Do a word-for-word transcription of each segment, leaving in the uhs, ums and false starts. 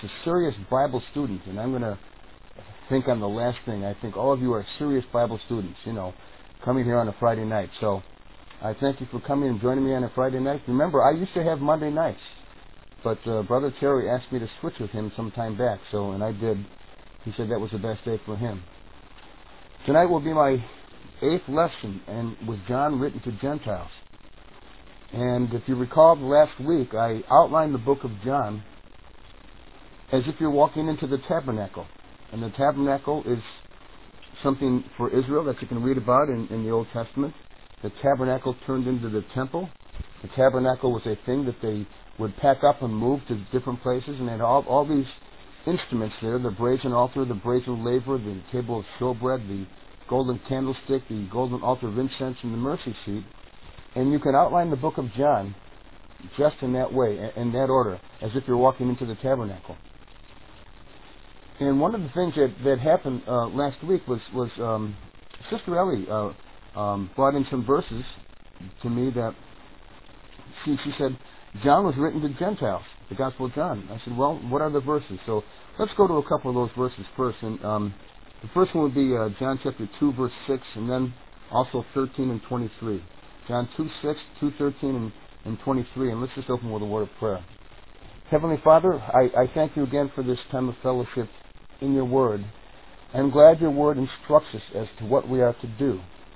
a serious Bible student, and I'm going to think on the last thing. I think all of you are serious Bible students, you know, coming here on a Friday night. So I thank you for coming and joining me on a Friday night. Remember, I used to have Monday nights, but uh, Brother Terry asked me to switch with him some time back, so and I did. He said that was the best day for him. Tonight will be my eighth lesson, and with John written to Gentiles. And if you recall last week, I outlined the book of John as if you're walking into the tabernacle. And the tabernacle is something for Israel that you can read about in, in the Old Testament. The tabernacle turned into the temple. The tabernacle was a thing that they would pack up and move to different places, and they had all, all these instruments there, the brazen altar, the brazen laver, the table of showbread, the golden candlestick, the golden altar of incense, and the mercy seat. And you can outline the book of John just in that way, in that order, as if you're walking into the tabernacle. And one of the things that, that happened uh, last week was, was um, Sister Ellie uh, um, brought in some verses to me that she, she said, John was written to Gentiles, the Gospel of John. I said, well, what are the verses? So let's go to a couple of those verses first. And um, the first one would be uh, John chapter two, verse six, and then also thirteen and twenty-three. John two six, two thirteen, and, and twenty-three. And let's just open with a word of prayer. Heavenly Father, I, I thank you again for this time of fellowship in your word. I'm glad your word instructs us as to what we are to do.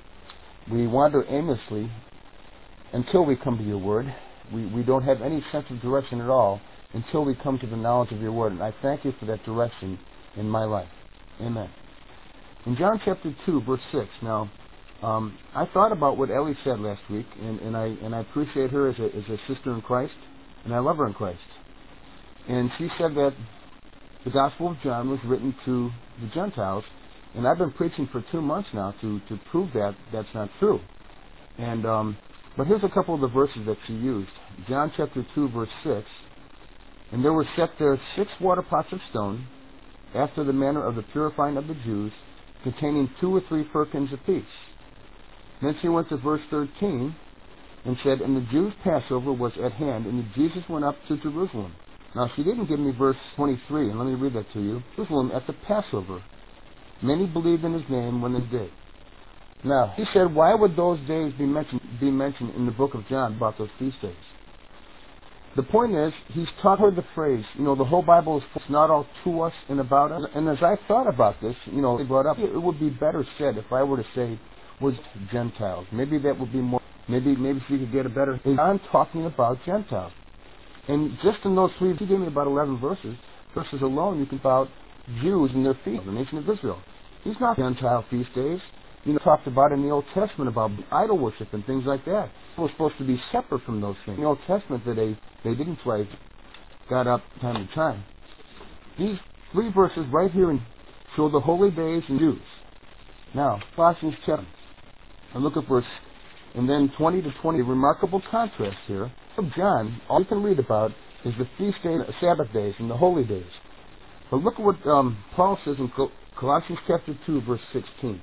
We wander aimlessly until we come to your word. We, we don't have any sense of direction at all until we come to the knowledge of your word. And I thank you for that direction in my life. Amen. In John chapter two, verse six, now, um, I thought about what Ellie said last week, and, and I and I appreciate her as a, as a sister in Christ, and I love her in Christ. And she said that the Gospel of John was written to the Gentiles, and I've been preaching for two months now to, to prove that that's not true. And um, but here's a couple of the verses that she used. John chapter two, verse six, and there were set there six water pots of stone, after the manner of the purifying of the Jews, containing two or three firkins apiece. Then she went to verse thirteen, and said, and the Jews' Passover was at hand, and Jesus went up to Jerusalem. Now, she didn't give me verse twenty-three, and let me read that to you. Jerusalem at the Passover. Many believed in his name when they did. Now, he said, why would those days be mentioned, be mentioned in the book of John about those feast days? The point is, he's taught her the phrase, you know, the whole Bible is not all to us and about us. And as I thought about this, you know, they brought up, it would be better said if I were to say, was Gentiles. Maybe that would be more, maybe maybe she could get a better, I'm talking about Gentiles. And just in those three, he gave me about eleven verses. Verses alone, you can about Jews and their feast, the nation of Israel. These not Gentile feast days. You know, talked about in the Old Testament about idol worship and things like that. It was supposed to be separate from those things. In the Old Testament, that they they didn't play God up time to time. These three verses right here in, show the holy days and Jews. Now, Colossians chapter, and look at verse, and then twenty to twenty. A remarkable contrast here. Of John, all you can read about is the feast days, the Sabbath days, and the holy days. But look at what um, Paul says in Colossians chapter two, verse sixteen.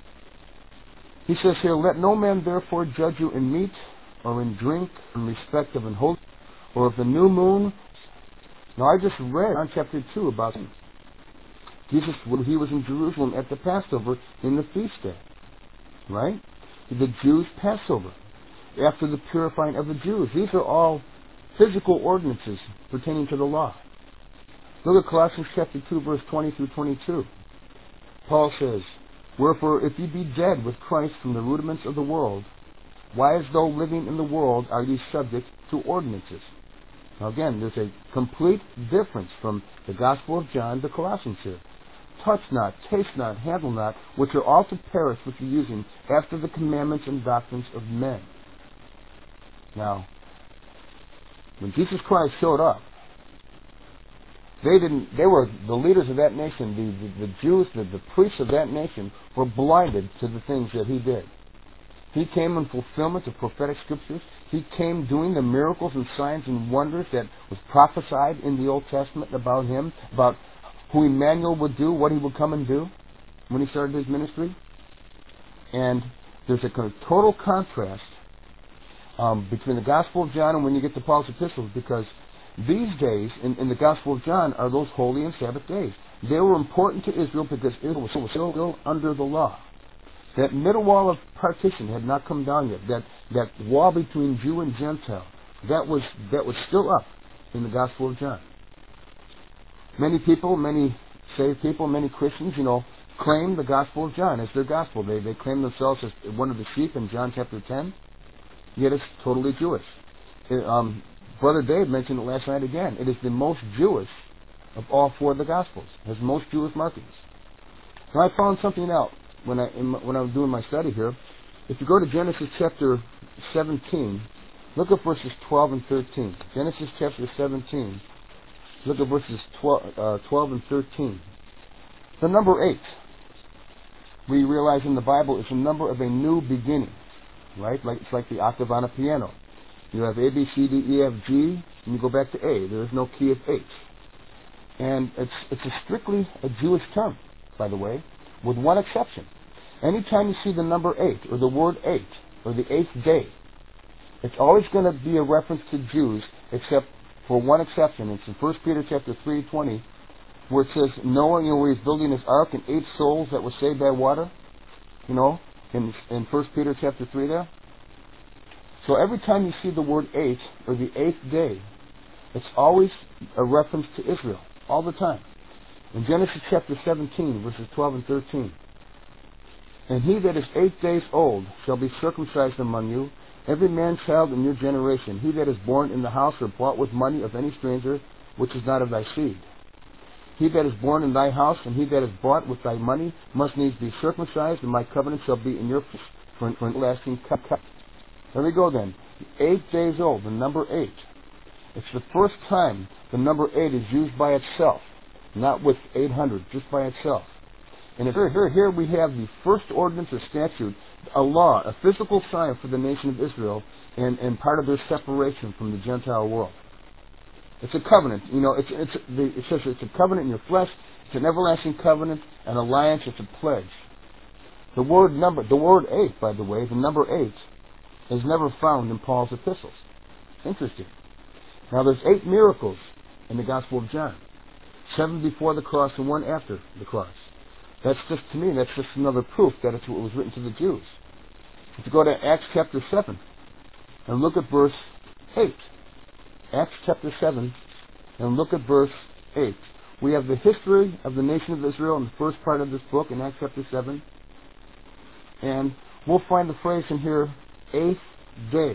He says here, let no man therefore judge you in meat, or in drink, in respect of an holy, or of the new moon. Now I just read John chapter two about him. Jesus, when he was in Jerusalem at the Passover in the feast day. Right? The Jews' Passover. After the purifying of the Jews. These are all physical ordinances pertaining to the law. Look at Colossians chapter two, verse twenty through twenty-two. Paul says, wherefore, if ye be dead with Christ from the rudiments of the world, why as though living in the world are ye subject to ordinances? Now again, there's a complete difference from the Gospel of John to Colossians here. Touch not, taste not, handle not, which are all to perish with the using, after the commandments and doctrines of men. Now, when Jesus Christ showed up, they didn't. They were the leaders of that nation. The, the, the Jews, the, the priests of that nation, were blinded to the things that he did. He came in fulfillment of prophetic scriptures. He came doing the miracles and signs and wonders that was prophesied in the Old Testament about him, about who Emmanuel would do, what he would come and do when he started his ministry. And there's a kind of total contrast Um, between the Gospel of John and when you get to Paul's epistles, because These days, in, in the Gospel of John, are those holy and Sabbath days. They were important to Israel because Israel was still, still under the law. That middle wall of partition had not come down yet. That, that wall between Jew and Gentile, that was, that was still up in the Gospel of John. Many people, many saved people, many Christians, you know, claim the Gospel of John as their gospel. They, they claim themselves as one of the sheep in John chapter ten, yet it's totally Jewish. It, um, Brother Dave mentioned it last night again. It is the most Jewish of all four of the Gospels. It has most Jewish markings. Now, I found something out when I, in my, when I was doing my study here. If you go to Genesis chapter seventeen, look at verses twelve and thirteen. Genesis chapter seventeen, look at verses twelve, uh, twelve and thirteen. The number eight, we realize in the Bible, is the number of a new beginning, right? Like it's like the octave on a piano. You have A, B, C, D, E, F, G, and you go back to A. There is no key of H. And it's it's a strictly a Jewish term, by the way, with one exception. Anytime you see the number eight, or the word eight, or the eighth day, it's always going to be a reference to Jews, except for one exception. It's in First Peter chapter three twenty, where it says Noah, you know, where he's building his ark, and eight souls that were saved by water, you know, in in First Peter chapter three there. So every time you see the word eight, or the eighth day, it's always a reference to Israel, all the time. In Genesis chapter seventeen, verses twelve and thirteen, and he that is eight days old shall be circumcised among you, every man child in your generation, he that is born in the house or bought with money of any stranger, which is not of thy seed. He that is born in thy house, and he that is bought with thy money, must needs be circumcised, and my covenant shall be in your flesh for an everlasting covenant. There we go then. Eight days old, the number eight. It's the first time the number eight is used by itself, not with eight hundred, just by itself. And here, here, here we have the first ordinance or statute, a law, a physical sign for the nation of Israel, and, and part of their separation from the Gentile world. It's a covenant. You know, it's, it's, the, it says it's a covenant in your flesh. It's an everlasting covenant, an alliance. It's a pledge. The word number, the word eight, by the way, the number eight, is never found in Paul's epistles. Interesting. Now, there's eight miracles in the Gospel of John. Seven before the cross and one after the cross. That's just, to me, that's just another proof that it's what was written to the Jews. If you go to Acts chapter seven and look at verse eight. Acts chapter seven and look at verse eight. We have the history of the nation of Israel in the first part of this book in Acts chapter seven. And we'll find the phrase in here, eighth day.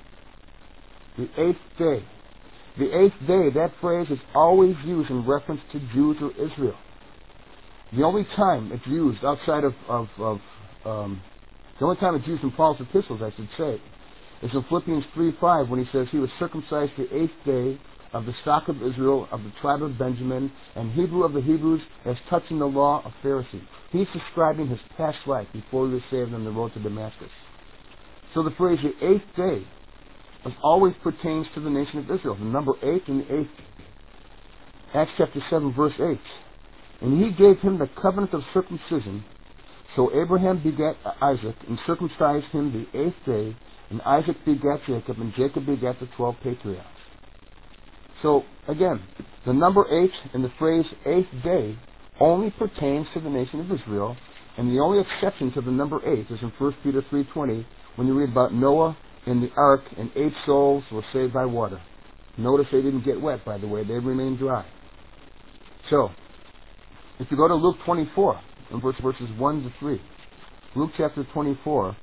The eighth day. The eighth day, that phrase is always used in reference to Jews or Israel. The only time it's used outside of, of, of um, the only time it's used in Paul's epistles, I should say, is in Philippians three five when he says he was circumcised the eighth day of the stock of Israel, of the tribe of Benjamin, and Hebrew of the Hebrews, as touching the law of Pharisee. He's describing his past life before he was saved on the road to Damascus. So the phrase the eighth day always pertains to the nation of Israel. The number eight and the eighth. Acts chapter seven verse eight. And he gave him the covenant of circumcision. So Abraham begat Isaac, and circumcised him the eighth day, and Isaac begat Jacob, and Jacob begat the twelve patriarchs. So, again, the number eight and the phrase eighth day only pertains to the nation of Israel, and the only exception to the number eight is in First Peter three twenty, when you read about Noah and the ark, and eight souls were saved by water. Notice they didn't get wet, by the way. They remained dry. So, if you go to Luke twenty-four, and verse, verses one to three, Luke chapter twenty-four,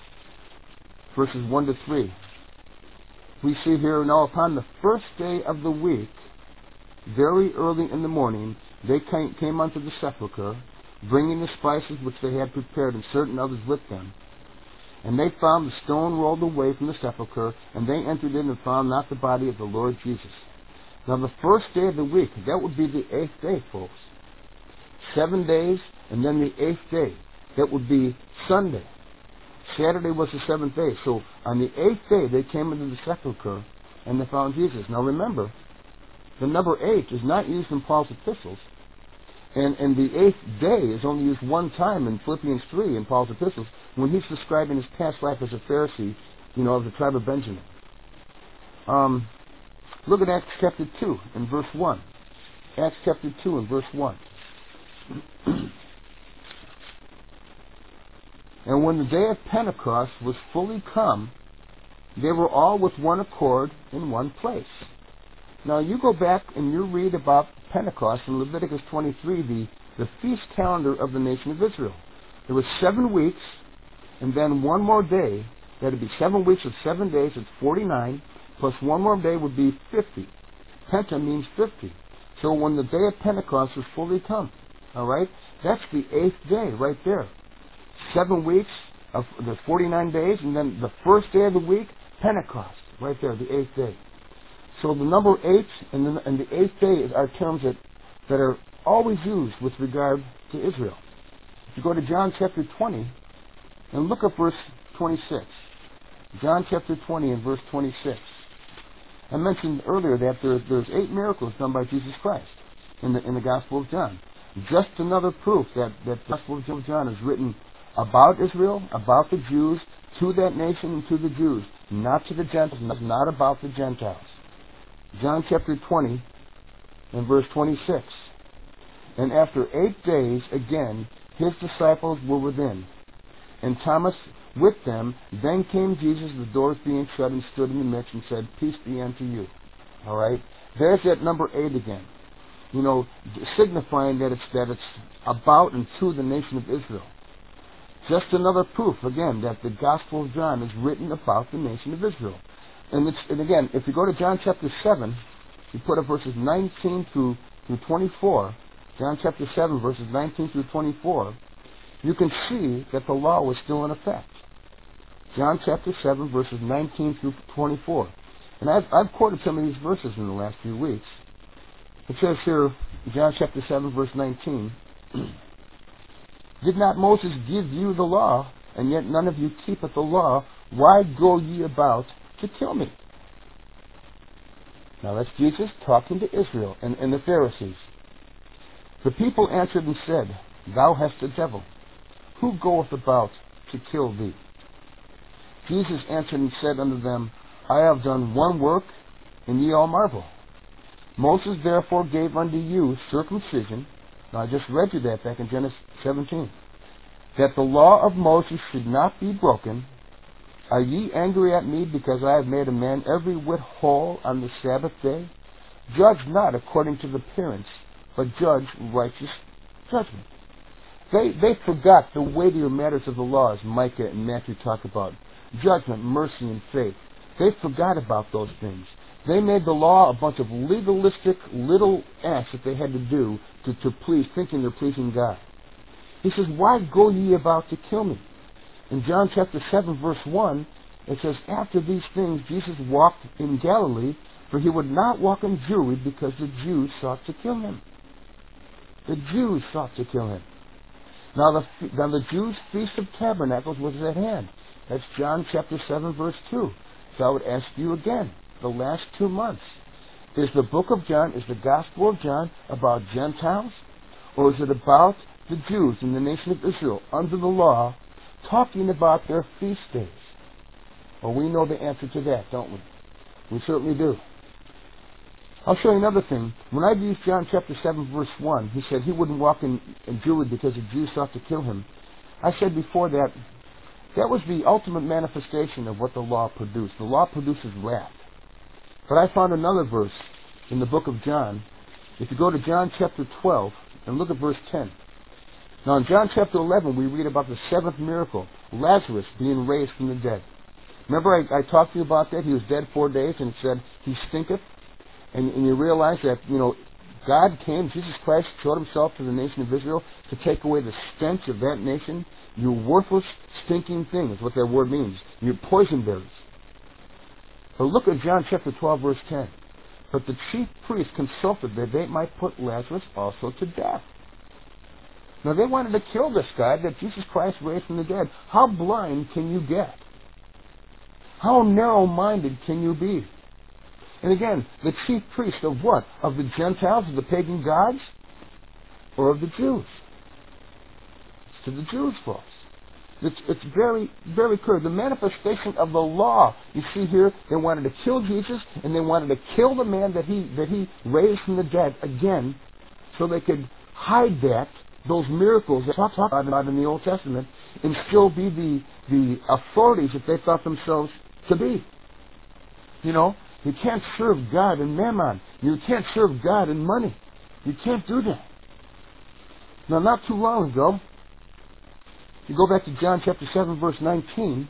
verses one to three, we see here, now upon the first day of the week, very early in the morning, they came, came unto the sepulchre, bringing the spices which they had prepared, and certain others with them. And they found the stone rolled away from the sepulchre, and they entered in and found not the body of the Lord Jesus. Now the first day of the week, that would be the eighth day, folks. Seven days, and then the eighth day. That would be Sunday. Saturday was the seventh day. So on the eighth day, they came into the sepulchre, and they found Jesus. Now remember, the number eight is not used in Paul's epistles. And, and the eighth day is only used one time in Philippians three in Paul's epistles, when he's describing his past life as a Pharisee, you know, of the tribe of Benjamin. Um, Look at Acts chapter two and verse one. Acts chapter two and verse one. And when the day of Pentecost was fully come, they were all with one accord in one place. Now you go back and you read about Pentecost in Leviticus twenty-three, the, the feast calendar of the nation of Israel. There was seven weeks, and then one more day. That would be seven weeks of seven days, it's forty-nine, plus one more day would be fifty. Penta means fifty. So when the day of Pentecost was fully come, all right, that's the eighth day right there. Seven weeks of the forty-nine days, and then the first day of the week, Pentecost, right there, the eighth day. So the number eight and the, and the eighth day are terms that, that are always used with regard to Israel. If you go to John chapter twenty, and look at verse twenty-six. John chapter twenty and verse twenty-six. I mentioned earlier that there, there's eight miracles done by Jesus Christ in the, in the Gospel of John. Just another proof that, that the Gospel of John is written about Israel, about the Jews, to that nation and to the Jews, not to the Gentiles, not about the Gentiles. John chapter twenty and verse twenty-six. And after eight days, again, his disciples were within, and Thomas with them. Then came Jesus, the doors being shut, and stood in the midst and said, Peace be unto you. All right? There's that number eight again. You know, signifying that it's, that it's about and to the nation of Israel. Just another proof, again, that the Gospel of John is written about the nation of Israel. And, it's, and again, if you go to John chapter seven, you put up verses nineteen through, through twenty-four, John chapter seven, verses nineteen through twenty-four, you can see that the law was still in effect. John chapter seven, verses nineteen through twenty-four. And I've, I've quoted some of these verses in the last few weeks. It says here, John chapter seven, verse nineteen, Did not Moses give you the law, and yet none of you keepeth the law? Why go ye about to kill me? Now that's Jesus talking to Israel and, and the Pharisees. The people answered and said, Thou hast a devil. Who goeth about to kill thee? Jesus answered and said unto them, I have done one work, and ye all marvel. Moses therefore gave unto you circumcision. Now I just read you that back in Genesis seventeen. That the law of Moses should not be broken. Are ye angry at me because I have made a man every whit whole on the Sabbath day? Judge not according to the appearance, but judge righteous judgment. They, they forgot the weightier matters of the law, as Micah and Matthew talk about. Judgment, mercy, and faith. They forgot about those things. They made the law a bunch of legalistic little acts that they had to do to, to please, thinking they're pleasing God. He says, Why go ye about to kill me? In John chapter seven, verse one, it says, After these things Jesus walked in Galilee, for he would not walk in Jewry, because the Jews sought to kill him. The Jews sought to kill him. Now the, now the Jews' Feast of Tabernacles was at hand. That's John chapter seven, verse two. So I would ask you again, the last two months, is the book of John, is the Gospel of John about Gentiles? Or is it about the Jews in the nation of Israel under the law, talking about their feast days? Well, we know the answer to that, don't we? We certainly do. I'll show you another thing. When I used John chapter seven, verse one, he said he wouldn't walk in, in Jewry because the Jews sought to kill him. I said before that, that was the ultimate manifestation of what the law produced. The law produces wrath. But I found another verse in the book of John. If you go to John chapter twelve and look at verse ten. Now in John chapter eleven, we read about the seventh miracle, Lazarus being raised from the dead. Remember I, I talked to you about that? He was dead four days and it said, he stinketh. And, and you realize that, you know, God came, Jesus Christ showed himself to the nation of Israel to take away the stench of that nation. You worthless, stinking thing is what that word means. You poison berries. But look at John chapter twelve, verse ten. But the chief priests consulted that they might put Lazarus also to death. Now they wanted to kill this guy that Jesus Christ raised from the dead. How blind can you get? How narrow-minded can you be? And again, the chief priest of what? Of the Gentiles, of the pagan gods? Or of the Jews? It's to the Jews, folks. It's, it's very, very clear. The manifestation of the law. You see here, they wanted to kill Jesus, and they wanted to kill the man that he that he raised from the dead again, so they could hide that, those miracles that talk about in the Old Testament, and still be the the authorities that they thought themselves to be. You know, you can't serve God in mammon. You can't serve God in money. You can't do that. Now, not too long ago, you go back to John chapter seven, verse nineteen.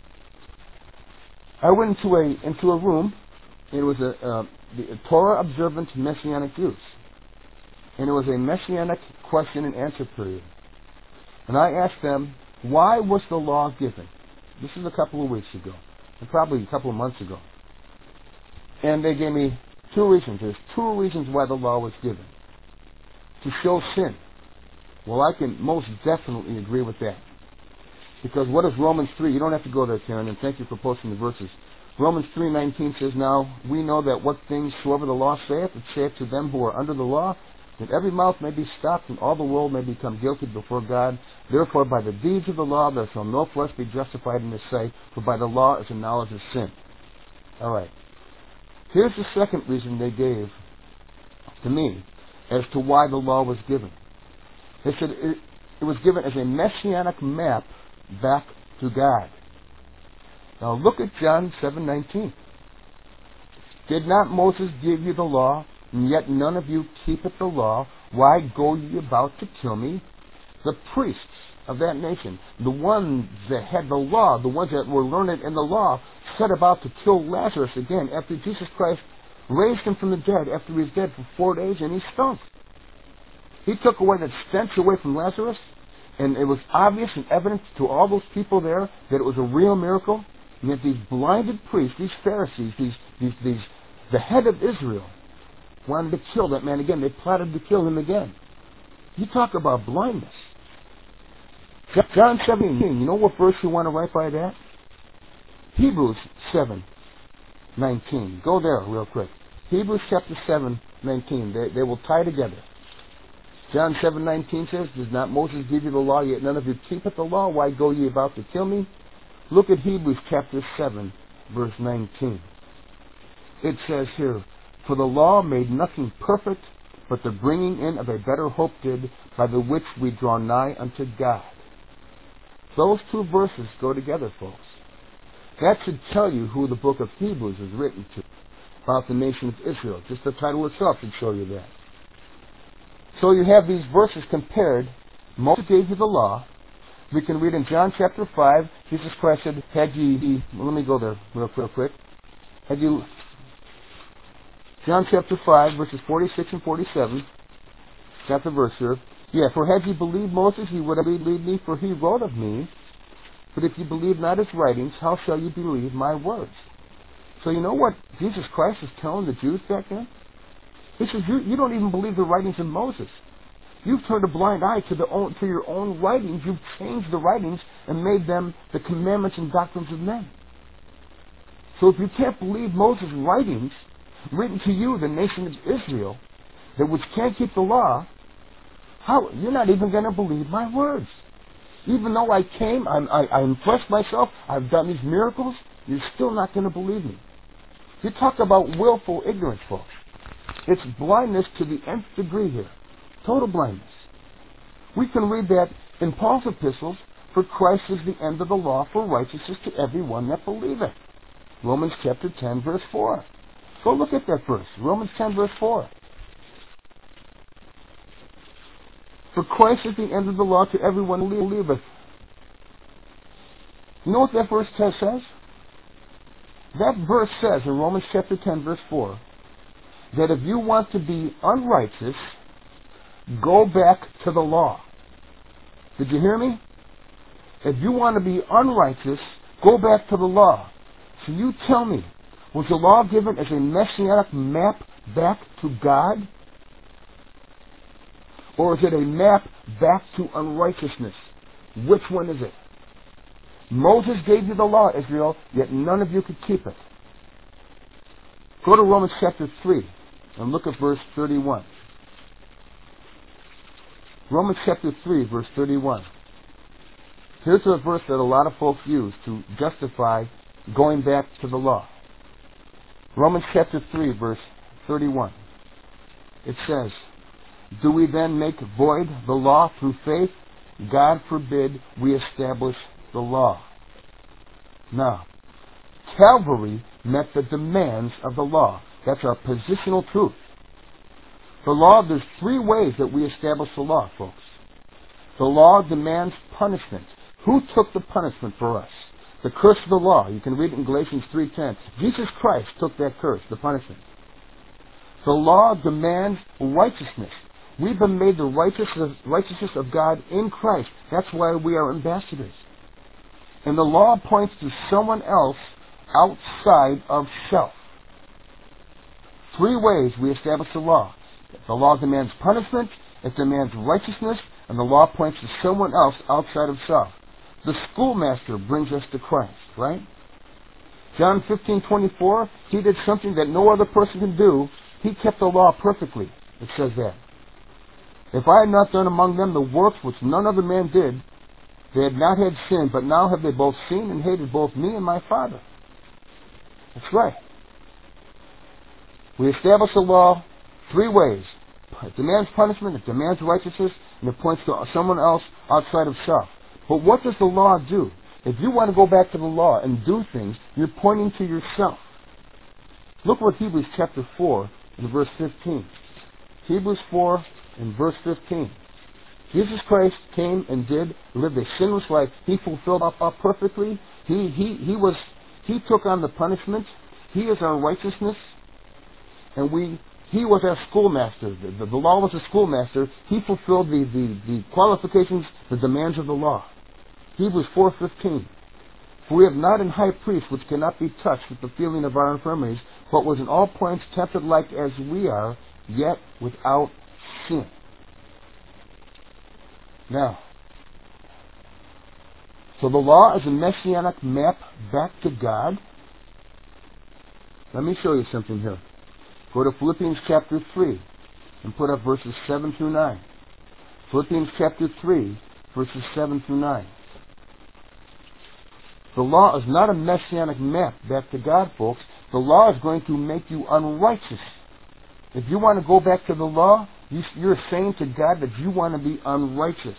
I went into a into a room. It was a, uh, the Torah observant Messianic Jews, and it was a Messianic question and answer period. And I asked them, why was the law given? This is a couple of weeks ago, and probably a couple of months ago. And they gave me two reasons. There's two reasons why the law was given: to show sin. Well, I can most definitely agree with that. Because what is Romans three? You don't have to go there, Karen, and thank you for posting the verses. Romans three nineteen says, now we know that what things soever the law saith, it saith to them who are under the law, that every mouth may be stopped, and all the world may become guilty before God. Therefore, by the deeds of the law there shall no flesh be justified in his sight, for by the law is the knowledge of sin. All right. Here's the second reason they gave to me as to why the law was given. They said it, it was given as a messianic map back to God. Now look at John seven nineteen. Did not Moses give you the law, and yet none of you keepeth the law? Why go ye about to kill me? The priests of that nation, the ones that had the law, the ones that were learned in the law, set about to kill Lazarus again after Jesus Christ raised him from the dead, after he was dead for four days, and he stunk. He took away that stench away from Lazarus, and it was obvious and evident to all those people there that it was a real miracle. And yet these blinded priests, these Pharisees, these, these, these, the head of Israel, wanted to kill that man again. They plotted to kill him again. You talk about blindness. John seventeen, you know what verse you want to write by that? Hebrews seven nineteen. Go there real quick. Hebrews chapter seven nineteen. They, they will tie together. John seven nineteen says, does not Moses give you the law, yet none of you keepeth the law? Why go ye about to kill me? Look at Hebrews chapter seven, verse nineteen. It says here, for the law made nothing perfect, but the bringing in of a better hope did, by the which we draw nigh unto God. Those two verses go together, folks. That should tell you who the book of Hebrews is written to, about the nation of Israel. Just the title itself should show you that. So you have these verses compared. Moses gave you the law. We can read in John chapter five, Jesus Christ said, had ye, well, let me go there real, real quick. Had you, John chapter five, verses forty-six and forty-seven, got the verse here. Yeah, for had ye believed Moses, ye would have believed me, for he wrote of me. But if ye believe not his writings, how shall ye believe my words? So you know what Jesus Christ is telling the Jews back then? He says, you, you don't even believe the writings of Moses. You've turned a blind eye to, the own, to your own writings. You've changed the writings and made them the commandments and doctrines of men. So if you can't believe Moses' writings, written to you, the nation of Israel, that which can't keep the law, how you're not even going to believe my words. Even though I came, I'm, I, I impressed myself, I've done these miracles, you're still not going to believe me. You talk about willful ignorance, folks. It's blindness to the nth degree here. Total blindness. We can read that in Paul's epistles, for Christ is the end of the law for righteousness to everyone that believeth. Romans chapter ten, verse four. Go look at that verse. Romans ten, verse four. For Christ is the end of the law to everyone who believeth. You know what that verse says? That verse says in Romans chapter ten, verse four, that if you want to be unrighteous, go back to the law. Did you hear me? If you want to be unrighteous, go back to the law. So you tell me, was the law given as a messianic map back to God? Or is it a map back to unrighteousness? Which one is it? Moses gave you the law, Israel, yet none of you could keep it. Go to Romans chapter three and look at verse thirty-one. Romans chapter three, verse thirty-one. Here's a verse that a lot of folks use to justify going back to the law. Romans chapter three, verse thirty-one. It says, "Do we then make void the law through faith? God forbid we establish the law." Now, Calvary met the demands of the law. That's our positional truth. The law, there's three ways that we establish the law, folks. The law demands punishment. Who took the punishment for us? The curse of the law. You can read it in Galatians three ten. Jesus Christ took that curse, the punishment. The law demands righteousness. We've been made the righteousness, righteousness of God in Christ. That's why we are ambassadors. And the law points to someone else outside of self. Three ways we establish the law. The law demands punishment, it demands righteousness, and the law points to someone else outside of self. The schoolmaster brings us to Christ, right? John fifteen twenty-four, he did something that no other person can do. He kept the law perfectly. It says that. "If I had not done among them the works which none other man did, they had not had sin, but now have they both seen and hated both me and my Father." That's right. We establish the law three ways. It demands punishment, it demands righteousness, and it points to someone else outside of self. But what does the law do? If you want to go back to the law and do things, you're pointing to yourself. Look what Hebrews chapter four and verse fifteen. Hebrews four and verse fifteen. Jesus Christ came and did, lived a sinless life. He fulfilled up, up perfectly. He, he, he was, he took on the punishment. He is our righteousness. And we, he was our schoolmaster. The, the, the law was a schoolmaster. He fulfilled the, the, the qualifications, the demands of the law. Hebrews four fifteen. "For we have not an high priest which cannot be touched with the feeling of our infirmities, but was in all points tempted like as we are, yet without sin." Now, so the law is a messianic map back to God. Let me show you something here. Go to Philippians chapter three and put up verses seven through nine. Philippians chapter three, verses seven through nine. The law is not a messianic map back to God, folks. The law is going to make you unrighteous. If you want to go back to the law, you're saying to God that you want to be unrighteous.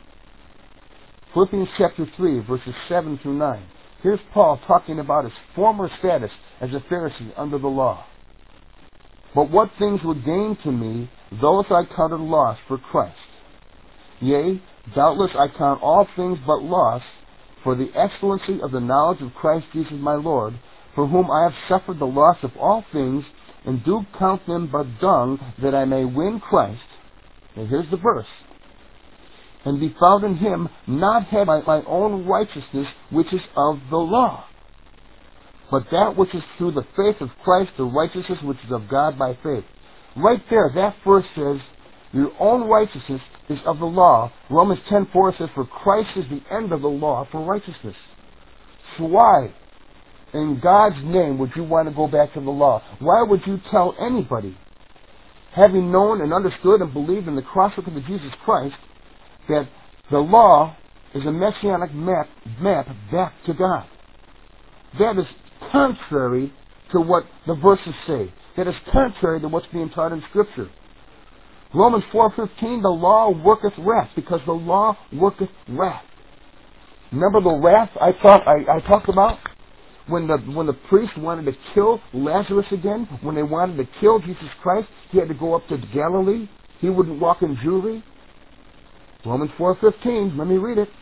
Philippians chapter three, verses seven through nine. Here's Paul talking about his former status as a Pharisee under the law. "But what things were gained to me, those I counted loss for Christ. Yea, doubtless I count all things but loss, for the excellency of the knowledge of Christ Jesus my Lord, for whom I have suffered the loss of all things, and do count them but dung, that I may win Christ." And here's the verse. "And be found in him, not having my, my own righteousness, which is of the law, but that which is through the faith of Christ, the righteousness which is of God by faith." Right there, that verse says, your own righteousness is of the law. Romans ten four says, "For Christ is the end of the law for righteousness." So why, in God's name, would you want to go back to the law? Why would you tell anybody, having known and understood and believed in the cross work of Jesus Christ, that the law is a messianic map, map back to God? That is contrary to what the verses say. That is contrary to what's being taught in Scripture. Romans four fifteen, "The law worketh wrath," because the law worketh wrath. Remember the wrath I, thought, I, I talked about? When the, when the priest wanted to kill Lazarus again, when they wanted to kill Jesus Christ, he had to go up to Galilee. He wouldn't walk in Jewry. Romans four fifteen, let me read it.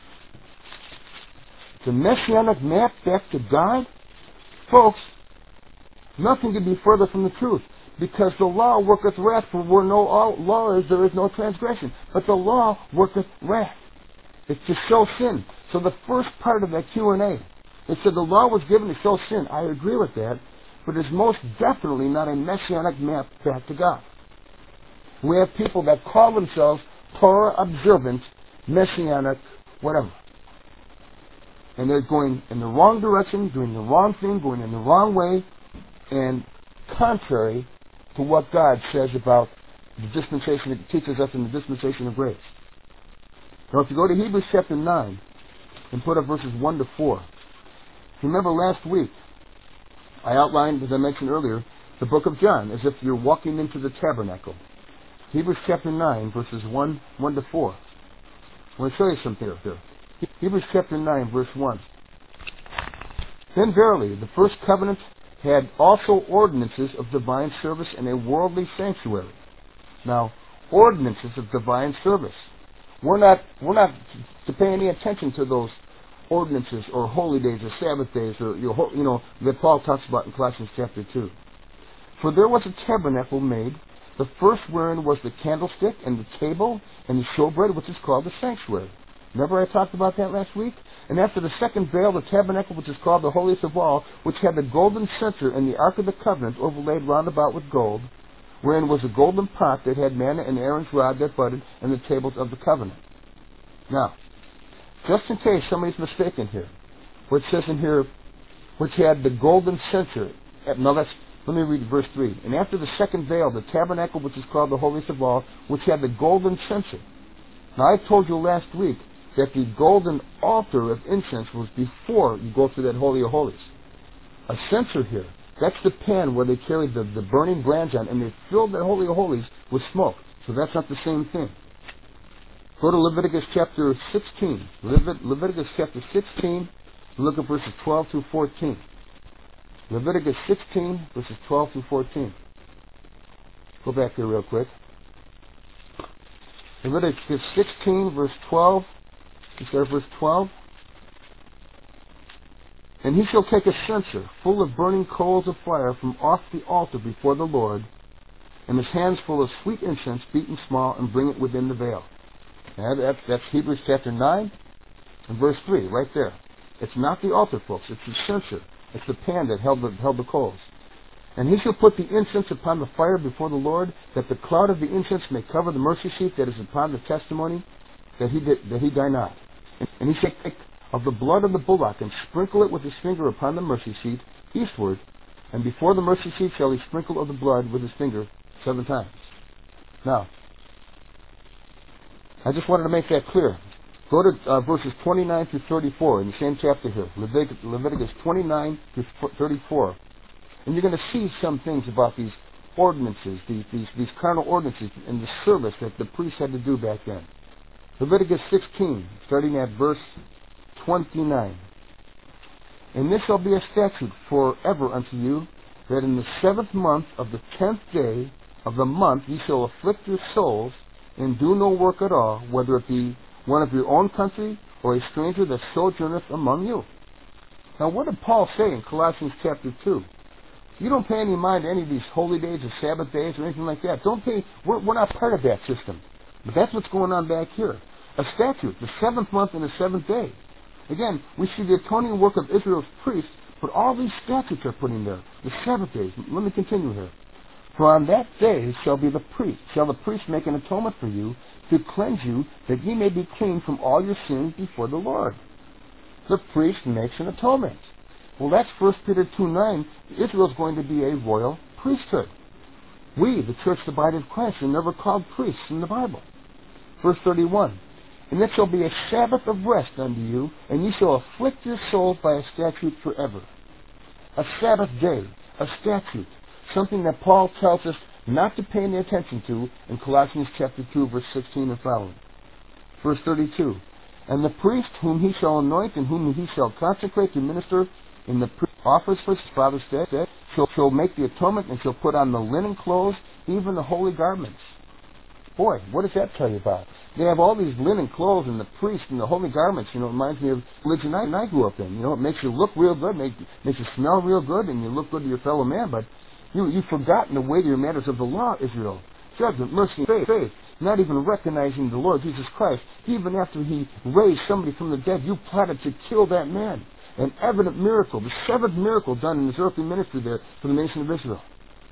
The messianic map back to God? Folks, nothing could be further from the truth. Because the law worketh wrath, for where no law is, there is no transgression. But the law worketh wrath. It's to show sin. So the first part of that Q and A, it said the law was given to show sin. I agree with that. But it's most definitely not a messianic map back to God. We have people that call themselves Torah observant, messianic, whatever. And they're going in the wrong direction, doing the wrong thing, going in the wrong way, and contrary to what God says about the dispensation, it teaches us in the dispensation of grace. Now if you go to Hebrews chapter nine, and put up verses one to four. Remember last week, I outlined, as I mentioned earlier, the book of John, as if you're walking into the tabernacle. Hebrews chapter nine, verses one, one to four. I want to show you something up there. Hebrews chapter nine, verse one. Then verily, the first covenant had also ordinances of divine service and a worldly sanctuary. Now, ordinances of divine service. We're not, we're not to pay any attention to those ordinances or holy days or Sabbath days or, you know, that Paul talks about in Colossians chapter two. For there was a tabernacle made, the first wherein was the candlestick and the table and the showbread, which is called the sanctuary. Remember I talked about that last week? And after the second veil, the tabernacle, which is called the holiest of all, which had the golden censer and the ark of the covenant overlaid round about with gold, wherein was a golden pot that had manna and Aaron's rod that budded, and the tables of the covenant. Now, just in case somebody's mistaken here, where it says in here, which had the golden censer. Now that's, let me read verse three. And after the second veil, the tabernacle, which is called the holiest of all, which had the golden censer. Now I told you last week that the golden altar of incense was before you go through that Holy of Holies. A censer here, that's the pan where they carried the, the burning brands on, and they filled that Holy of Holies with smoke. So that's not the same thing. Go to Leviticus chapter sixteen. Levit- Leviticus chapter sixteen, look at verses twelve through fourteen. Leviticus sixteen, verses twelve through fourteen. Go back here real quick. Leviticus sixteen, verse twelve. You start verse twelve. And he shall take a censer full of burning coals of fire from off the altar before the Lord, and his hands full of sweet incense beaten small, and bring it within the veil. And that's, that's Hebrews chapter nine and verse three, right there. It's not the altar, folks. It's the censer. It's the pan that held the, held the coals. And he shall put the incense upon the fire before the Lord, that the cloud of the incense may cover the mercy seat that is upon the testimony, that he did, that he die not. And, and he shall take of the blood of the bullock, and sprinkle it with his finger upon the mercy seat eastward, and before the mercy seat shall he sprinkle of the blood with his finger seven times. Now, I just wanted to make that clear. Go to uh, verses twenty-nine through thirty-four in the same chapter here, Leviticus, Leviticus twenty-nine through thirty-four. And you're going to see some things about these ordinances, these, these, these carnal ordinances, and the service that the priests had to do back then. Leviticus sixteen, starting at verse twenty-nine. And this shall be a statute forever unto you, that in the seventh month of the tenth day of the month ye shall afflict your souls, and do no work at all, whether it be one of your own country, or a stranger that sojourneth among you. Now what did Paul say in Colossians chapter two? You don't pay any mind to any of these holy days or Sabbath days or anything like that. Don't pay, we're, we're not part of that system. But that's what's going on back here. A statute, the seventh month and the seventh day. Again, we see the atoning work of Israel's priests, but all these statutes are put in there. The Sabbath days. Let me continue here. For on that day shall be the priest, shall the priest make an atonement for you, to cleanse you, that ye may be clean from all your sins before the Lord. The priest makes an atonement. Well, that's First Peter two nine. Israel's going to be a royal priesthood. We, the church, the body of Christ, are never called priests in the Bible. Verse thirty-one. And it shall be a Sabbath of rest unto you, and ye shall afflict your souls by a statute forever. A Sabbath day, a statute, something that Paul tells us not to pay any attention to in Colossians chapter two, verse sixteen and following. Verse thirty-two. And the priest whom he shall anoint, and whom he shall consecrate to minister in the office for his father's stead, shall, shall make the atonement, and shall put on the linen clothes, even the holy garments. Boy, what does that tell you about? They have all these linen clothes, and the priest and the holy garments. You know, it reminds me of religion I, I grew up in. You know, it makes you look real good, make, makes you smell real good, and you look good to your fellow man. But you, you've forgotten the weightier matters of the law, Israel. Judgment, mercy, faith, faith. Not even recognizing the Lord Jesus Christ. Even after he raised somebody from the dead, you plotted to kill that man. An evident miracle, the seventh miracle done in his earthly ministry there for the nation of Israel.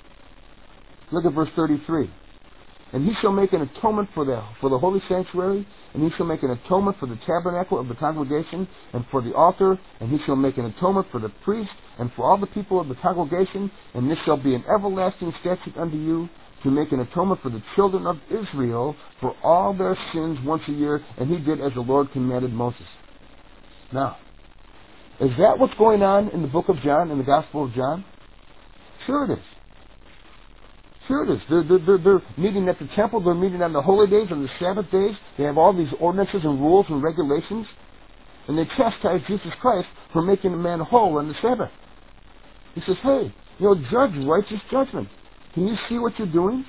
Look at verse thirty-three. And he shall make an atonement for the, for the holy sanctuary, and he shall make an atonement for the tabernacle of the congregation, and for the altar, and he shall make an atonement for the priest, and for all the people of the congregation, and this shall be an everlasting statute unto you, to make an atonement for the children of Israel for all their sins once a year, and he did as the Lord commanded Moses. Now, is that what's going on in the book of John, in the Gospel of John? Sure it is. Sure it is. They're, they're, they're, they're meeting at the temple. They're meeting on the holy days, on the Sabbath days. They have all these ordinances and rules and regulations. And they chastise Jesus Christ for making a man whole on the Sabbath. He says, hey, you know, judge righteous judgment. Can you see what you're doing?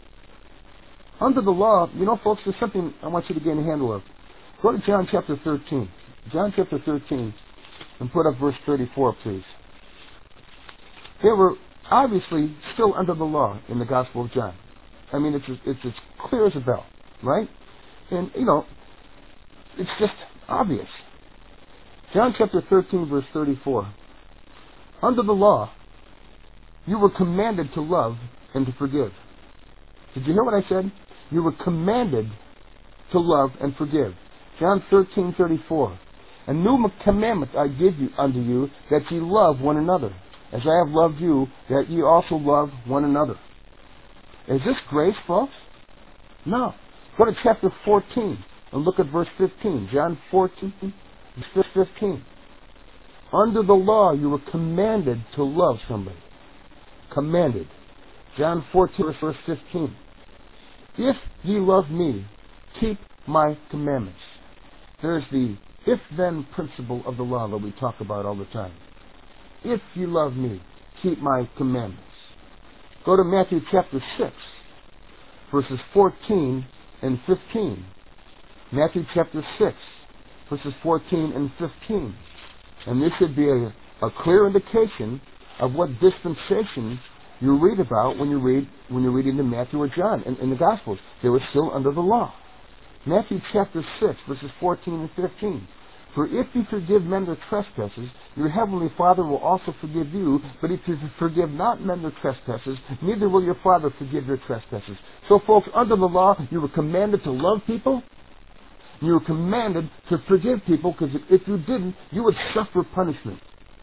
Under the law, you know, folks, there's something I want you to get a handle of. Go to John chapter thirteen. John chapter thirteen, and put up verse thirty-four, please. They were obviously still under the law in the Gospel of John. I mean, it's it's as clear as a bell, right? And, you know, it's just obvious. John chapter thirteen, verse thirty-four. Under the law, you were commanded to love and to forgive. Did you hear what I said? You were commanded to love and forgive. John thirteen, thirty-four. A new commandment I give you unto you, that ye love one another, as I have loved you, that ye also love one another. Is this grace, folks? No. Go to chapter fourteen and look at verse fifteen. John fourteen, verse fifteen. Under the law, you were commanded to love somebody. Commanded. John fourteen, verse fifteen. If ye love me, keep my commandments. There's the if-then principle of the law that we talk about all the time. If ye love me, keep my commandments. Go to Matthew chapter six, verses fourteen and fifteen. Matthew chapter six, verses fourteen and fifteen. And this should be a, a clear indication of what dispensation you read about when you read when you're reading the Matthew or John in, in the Gospels. They were still under the law. Matthew chapter six, verses fourteen and fifteen. For if you forgive men their trespasses, your heavenly Father will also forgive you. But if you forgive not men their trespasses, neither will your Father forgive your trespasses. So, folks, under the law, you were commanded to love people. You were commanded to forgive people, because if you didn't, you would suffer punishment.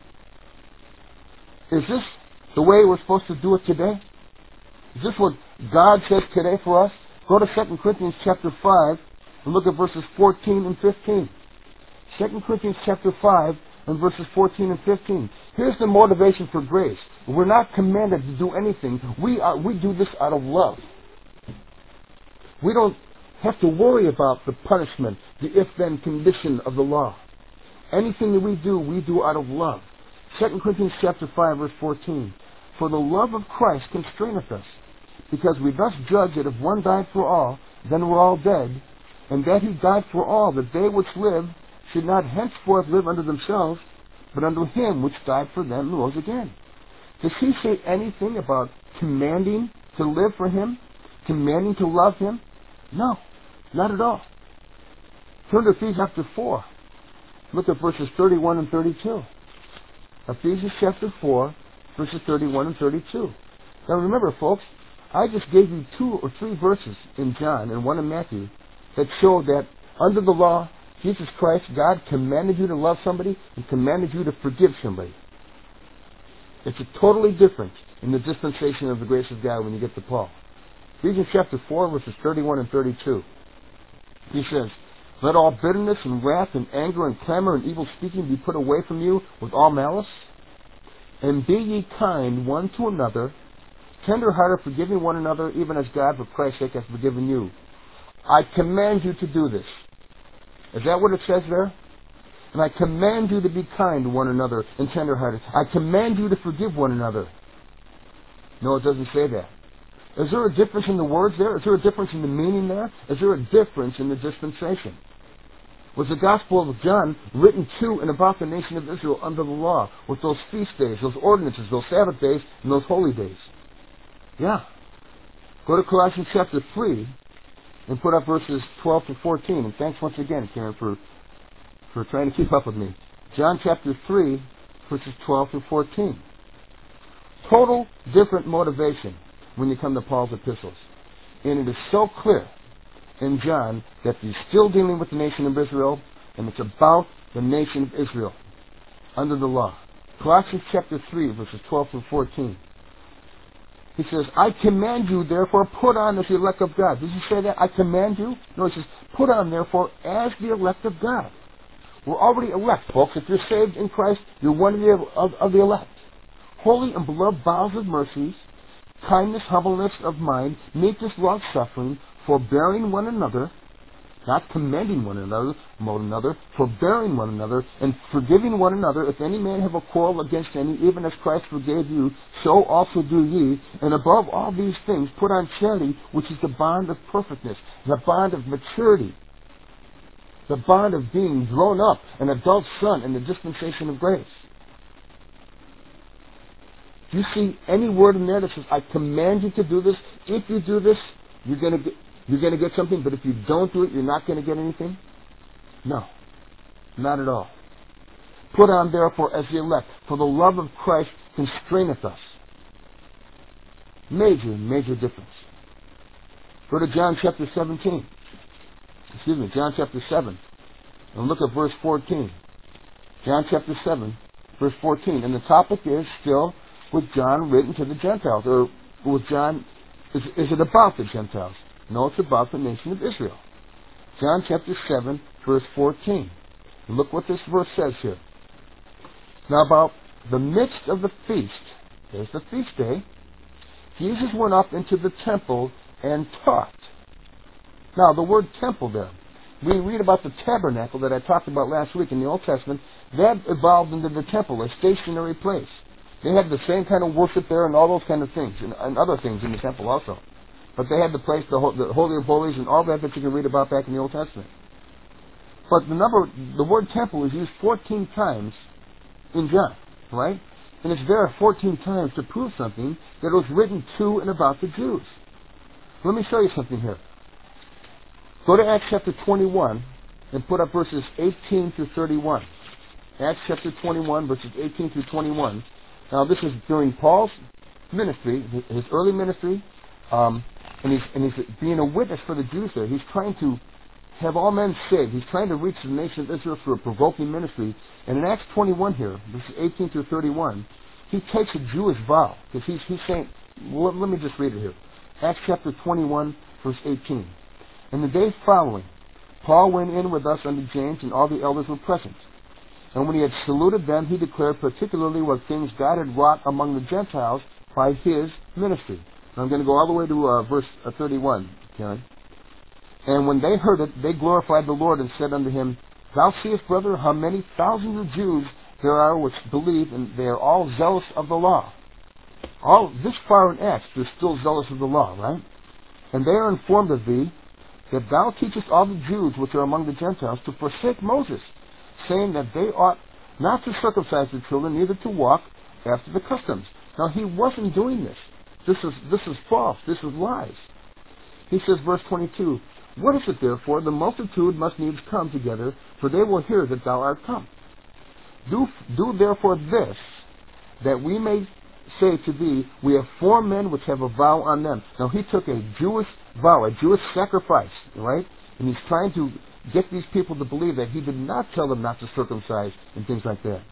Is this the way we're supposed to do it today? Is this what God says today for us? Go to Second Corinthians chapter five and look at verses fourteen and fifteen. Second Corinthians chapter five and verses fourteen and fifteen. Here's the motivation for grace. We're not commanded to do anything. We are, we do this out of love. We don't have to worry about the punishment, the if-then condition of the law. Anything that we do, we do out of love. Second Corinthians chapter five, verse fourteen. For the love of Christ constraineth us, because we thus judge that if one died for all, then we're all dead, and that he died for all, that they which live should not henceforth live unto themselves, but unto him which died for them and rose again. Does he say anything about commanding to live for him? Commanding to love him? No, not at all. Turn to Ephesians chapter four. Look at verses thirty-one and thirty-two. Ephesians chapter four, verses thirty-one and thirty-two. Now remember, folks, I just gave you two or three verses in John and one in Matthew that show that under the law, Jesus Christ, God commanded you to love somebody and commanded you to forgive somebody. It's a totally different in the dispensation of the grace of God when you get to Paul. Ephesians chapter four, verses thirty-one and thirty-two. He says, let all bitterness and wrath and anger and clamor and evil speaking be put away from you with all malice. And be ye kind one to another, tender-hearted, forgiving one another, even as God for Christ's sake hath forgiven you. I command you to do this. Is that what it says there? And I command you to be kind to one another and tender-hearted. I command you to forgive one another. No, it doesn't say that. Is there a difference in the words there? Is there a difference in the meaning there? Is there a difference in the dispensation? Was the Gospel of John written to and about the nation of Israel under the law, with those feast days, those ordinances, those Sabbath days, and those holy days? Yeah. Go to Colossians chapter three and put up verses twelve to fourteen. And thanks once again, Karen, for, for trying to keep up with me. John chapter three, verses twelve to fourteen. Total different motivation when you come to Paul's epistles. And it is so clear in John that he's still dealing with the nation of Israel, and it's about the nation of Israel under the law. Colossians chapter three, verses twelve to fourteen. He says, I command you, therefore, put on as the elect of God. Does he say that? I command you? No, he says, put on, therefore, as the elect of God. We're already elect, folks. If you're saved in Christ, you're one of the, of, of the elect. Holy and beloved bowels of mercies, kindness, humbleness of mind, meekness, long-suffering, forbearing one another, not commending one another, one another, forbearing one another, and forgiving one another. If any man have a quarrel against any, even as Christ forgave you, so also do ye. And above all these things, put on charity, which is the bond of perfectness, the bond of maturity, the bond of being grown up, an adult son in the dispensation of grace. Do you see any word in there that says, I command you to do this? If you do this, you're going to get, you're going to get something, but if you don't do it, you're not going to get anything? No, not at all. Put on, therefore, as the elect, for the love of Christ constraineth us. Major, major difference. Go to John chapter seventeen. Excuse me, John chapter seven. And look at verse fourteen. John chapter seven, verse fourteen. And the topic is still with John written to the Gentiles. Or with John, is, is it about the Gentiles? No, it's about the nation of Israel. John chapter seven, verse fourteen. Look what this verse says here. Now about the midst of the feast, there's the feast day, Jesus went up into the temple and taught. Now the word temple there, we read about the tabernacle that I talked about last week in the Old Testament. That evolved into the temple, a stationary place. They had the same kind of worship there and all those kind of things, and, and other things in the temple also. But they had the place, the, the Holy of Holies, and all that that you can read about back in the Old Testament. But the number, the word temple is used fourteen times in John, right? And it's there fourteen times to prove something that was written to and about the Jews. Let me show you something here. Go to Acts chapter twenty-one and put up verses eighteen through thirty-one. Acts chapter twenty-one, verses eighteen through twenty-one. Now this is during Paul's ministry, his early ministry, um, and he's and he's being a witness for the Jews there. He's trying to have all men saved. He's trying to reach the nation of Israel through a provoking ministry. And in Acts twenty-one here, verses eighteen through thirty-one, he takes a Jewish vow. Because he's, he's saying, well, let me just read it here. Acts chapter twenty-one, verse eighteen. And the day following, Paul went in with us unto James, and all the elders were present. And when he had saluted them, he declared particularly what things God had wrought among the Gentiles by his ministry. Now I'm going to go all the way to uh, verse uh, thirty-one, Karen. And when they heard it, they glorified the Lord and said unto him, Thou seest, brother, how many thousands of Jews there are which believe, and they are all zealous of the law. All this far in Acts, they're still zealous of the law, right? And they are informed of thee, that thou teachest all the Jews which are among the Gentiles to forsake Moses, saying that they ought not to circumcise the children, neither to walk after the customs. Now he wasn't doing this. This is this is false. This is lies. He says, verse twenty-two, What is it therefore? The multitude must needs come together, for they will hear that thou art come. Do, do therefore this, that we may say to thee, We have four men which have a vow on them. Now he took a Jewish vow, a Jewish sacrifice, right? And he's trying to get these people to believe that he did not tell them not to circumcise and things like that.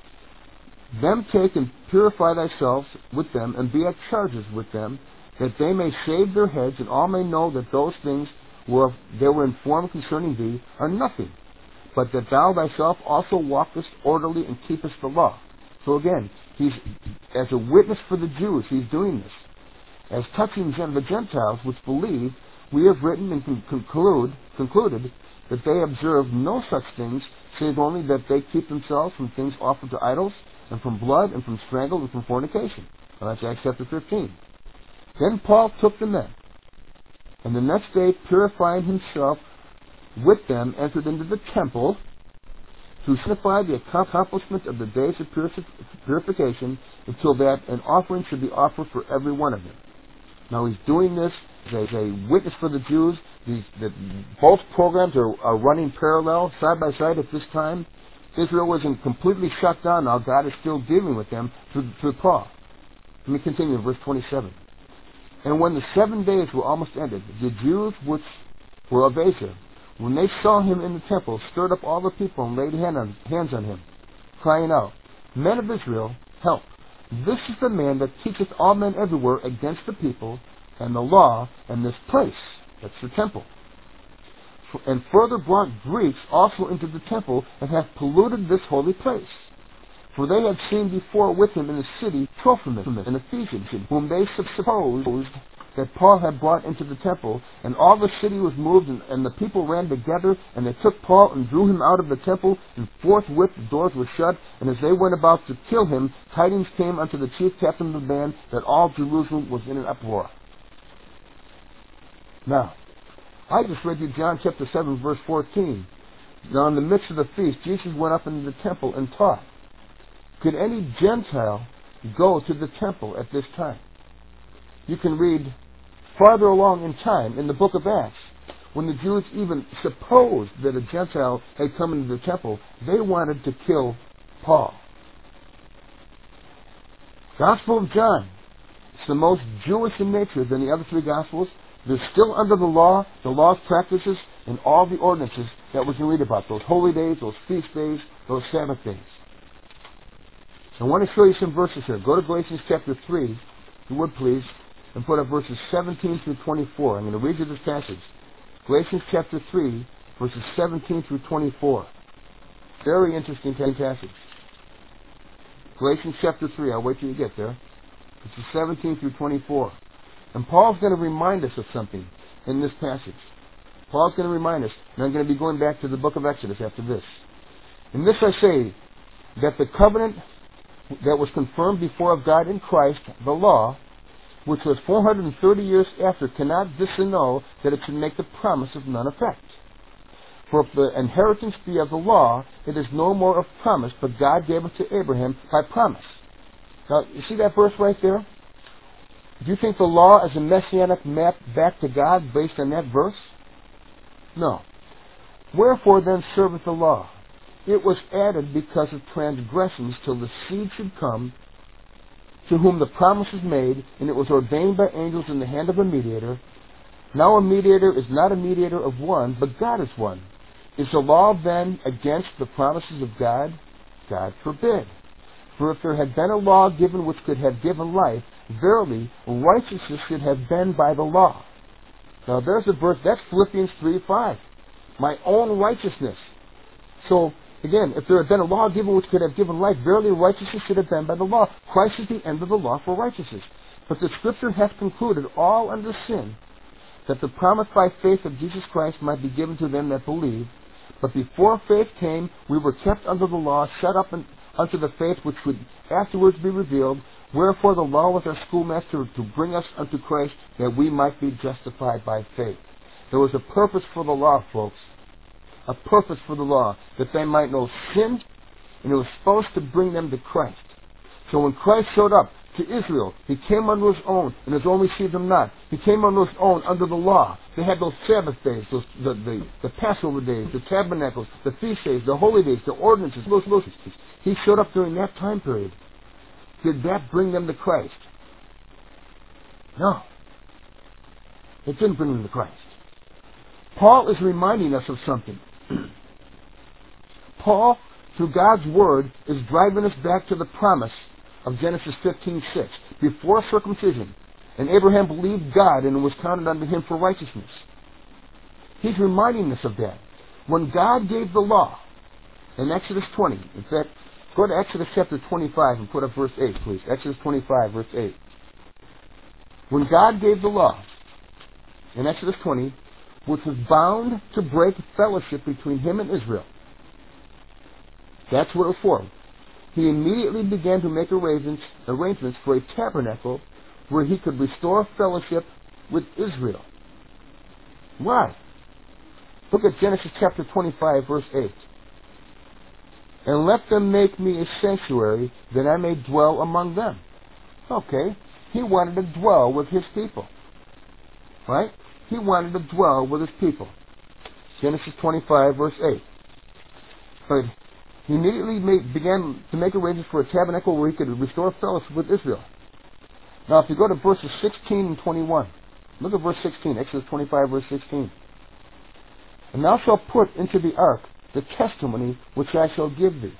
Them take and purify thyself with them, and be at charges with them, that they may shave their heads, and all may know that those things were they were informed concerning thee are nothing, but that thou thyself also walkest orderly and keepest the law. So again, he's as a witness for the Jews, he's doing this. As touching the Gentiles which believe, we have written and con- conclude, concluded that they observe no such things, save only that they keep themselves from things offered to idols, and from blood, and from strangle, and from fornication. Well, that's Acts chapter fifteen. Then Paul took the men, and the next day, purifying himself with them, entered into the temple to signify the accomplishment of the days of purifi- purification, until that an offering should be offered for every one of them. Now he's doing this as a witness for the Jews. These, the, both programs are, are running parallel, side by side at this time. Israel wasn't completely shut down now. God is still dealing with them through, through Paul. Let me continue in verse twenty-seven. And when the seven days were almost ended, the Jews which were of Asia, when they saw him in the temple, stirred up all the people and laid hand on, hands on him, crying out, Men of Israel, help! This is the man that teacheth all men everywhere against the people, and the law, and this place. That's the temple. and further brought Greeks also into the temple, and have polluted this holy place. For they had seen before with him in the city Trophimus, an Ephesian, whom they supposed that Paul had brought into the temple, and all the city was moved, and, and the people ran together, and they took Paul and drew him out of the temple, and forthwith the doors were shut, and as they went about to kill him, tidings came unto the chief captain of the band that all Jerusalem was in an uproar. Now, I just read you John chapter seven, verse fourteen. Now in the midst of the feast, Jesus went up into the temple and taught. Could any Gentile go to the temple at this time? You can read farther along in time in the book of Acts, when the Jews even supposed that a Gentile had come into the temple, they wanted to kill Paul. Gospel of John. It's the most Jewish in nature than the other three Gospels. They're still under the law, the law's practices, and all the ordinances that we can read about. Those holy days, those feast days, those Sabbath days. I want to show you some verses here. Go to Galatians chapter three, if you would please, and put up verses seventeen through twenty-four. I'm going to read you this passage. Galatians chapter three, verses seventeen through twenty-four. Very interesting passage. Galatians chapter three, I'll wait till you get there. Verses seventeen through twenty-four. And Paul's going to remind us of something in this passage. Paul's going to remind us, and I'm going to be going back to the book of Exodus after this. In this I say, that the covenant that was confirmed before of God in Christ, the law, which was four hundred thirty years after, cannot disannul that it should make the promise of none effect. For if the inheritance be of the law, it is no more of promise, but God gave it to Abraham by promise. Now, you see that verse right there? Do you think the law is a messianic map back to God based on that verse? No. Wherefore then serveth the law? It was added because of transgressions till the seed should come, to whom the promise is made, and it was ordained by angels in the hand of a mediator. Now a mediator is not a mediator of one, but God is one. Is the law then against the promises of God? God forbid. For if there had been a law given which could have given life, verily righteousness should have been by the law. Now there's a verse, that's Philippians three five. My own righteousness. So, again, if there had been a law given which could have given life, verily righteousness should have been by the law. Christ is the end of the law for righteousness. But the Scripture hath concluded all under sin, that the promise by faith of Jesus Christ might be given to them that believe. But before faith came, we were kept under the law, shut up in, unto the faith which would afterwards be revealed. Wherefore the law was our schoolmaster to bring us unto Christ, that we might be justified by faith. There was a purpose for the law, folks. A purpose for the law, that they might know sin, and it was supposed to bring them to Christ. So when Christ showed up to Israel, he came unto his own, and his own received him not. He came unto his own under the law. They had those Sabbath days, those, the, the, the Passover days, the tabernacles, the feast days, the holy days, the ordinances, those, those. He showed up during that time period. Did that bring them to Christ? No. It didn't bring them to Christ. Paul is reminding us of something. Paul, through God's Word, is driving us back to the promise of Genesis fifteen six. Before circumcision, and Abraham believed God, and it was counted unto him for righteousness. He's reminding us of that. When God gave the law, in Exodus twenty, in fact, go to Exodus chapter twenty-five and put up verse eight, please. Exodus twenty-five, verse eight. When God gave the law, in Exodus twenty, which was bound to break fellowship between him and Israel. That's what it was for. He immediately began to make arrangements, arrangements for a tabernacle where he could restore fellowship with Israel. Why? Look at Genesis chapter twenty-five, verse eight. And let them make me a sanctuary, that I may dwell among them. Okay, he wanted to dwell with his people. Right? He wanted to dwell with his people. Genesis twenty-five, verse eight. But he immediately made, began to make arrangements for a tabernacle where he could restore fellowship with Israel. Now, if you go to verses sixteen and twenty-one, look at verse sixteen, Exodus twenty-five, verse sixteen. And thou shalt put into the ark the testimony which I shall give thee.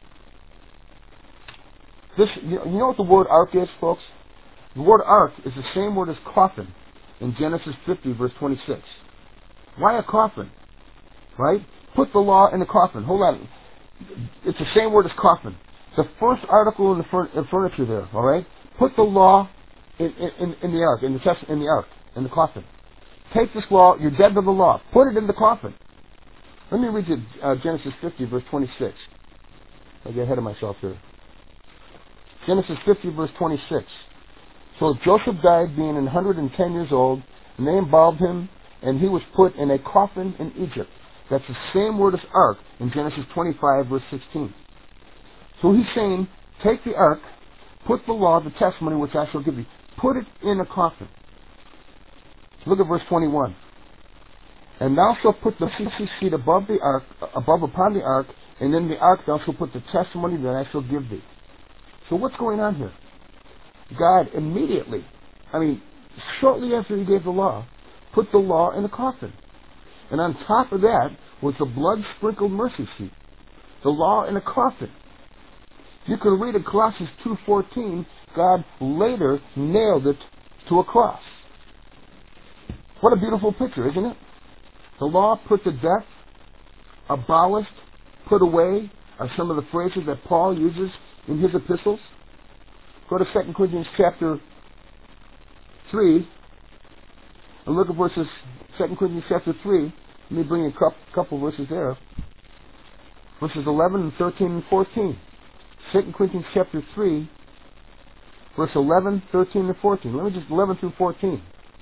This, you know, you know what the word ark is, folks? The word ark is the same word as coffin in Genesis fifty, verse twenty-six. Why a coffin? right? Put the law in the coffin. Hold on. It's the same word as coffin. The first article in the fur- in furniture there, all right? Put the law in, in, in the ark, in the test, in the ark, in the coffin. Take this law. You're dead to the law. Put it in the coffin. Let me read you uh, Genesis fifty, verse twenty-six. I get ahead of myself here. Genesis fifty, verse twenty-six. So Joseph died being one hundred ten years old, and they embalmed him, and he was put in a coffin in Egypt. That's the same word as ark in Genesis twenty-five, verse sixteen. So he's saying, take the ark, put the law, the testimony which I shall give you, put it in a coffin. Look at verse twenty-one. And thou shalt put the mercy seat above the ark, above upon the ark, and in the ark thou shalt put the testimony that I shall give thee. So what's going on here? God immediately, I mean, shortly after he gave the law, put the law in a coffin. And on top of that was the blood-sprinkled mercy seat. The law in a coffin. You can read in Colossians two fourteen, God later nailed it to a cross. What a beautiful picture, isn't it? The law put to death, abolished, put away are some of the phrases that Paul uses in his epistles. Go to Second Corinthians chapter three and look at verses, Second Corinthians chapter three. Let me bring you a couple verses there. Verses eleven and thirteen and fourteen. Second Corinthians chapter three, verse eleven, thirteen, and fourteen. Let me just, eleven through fourteen.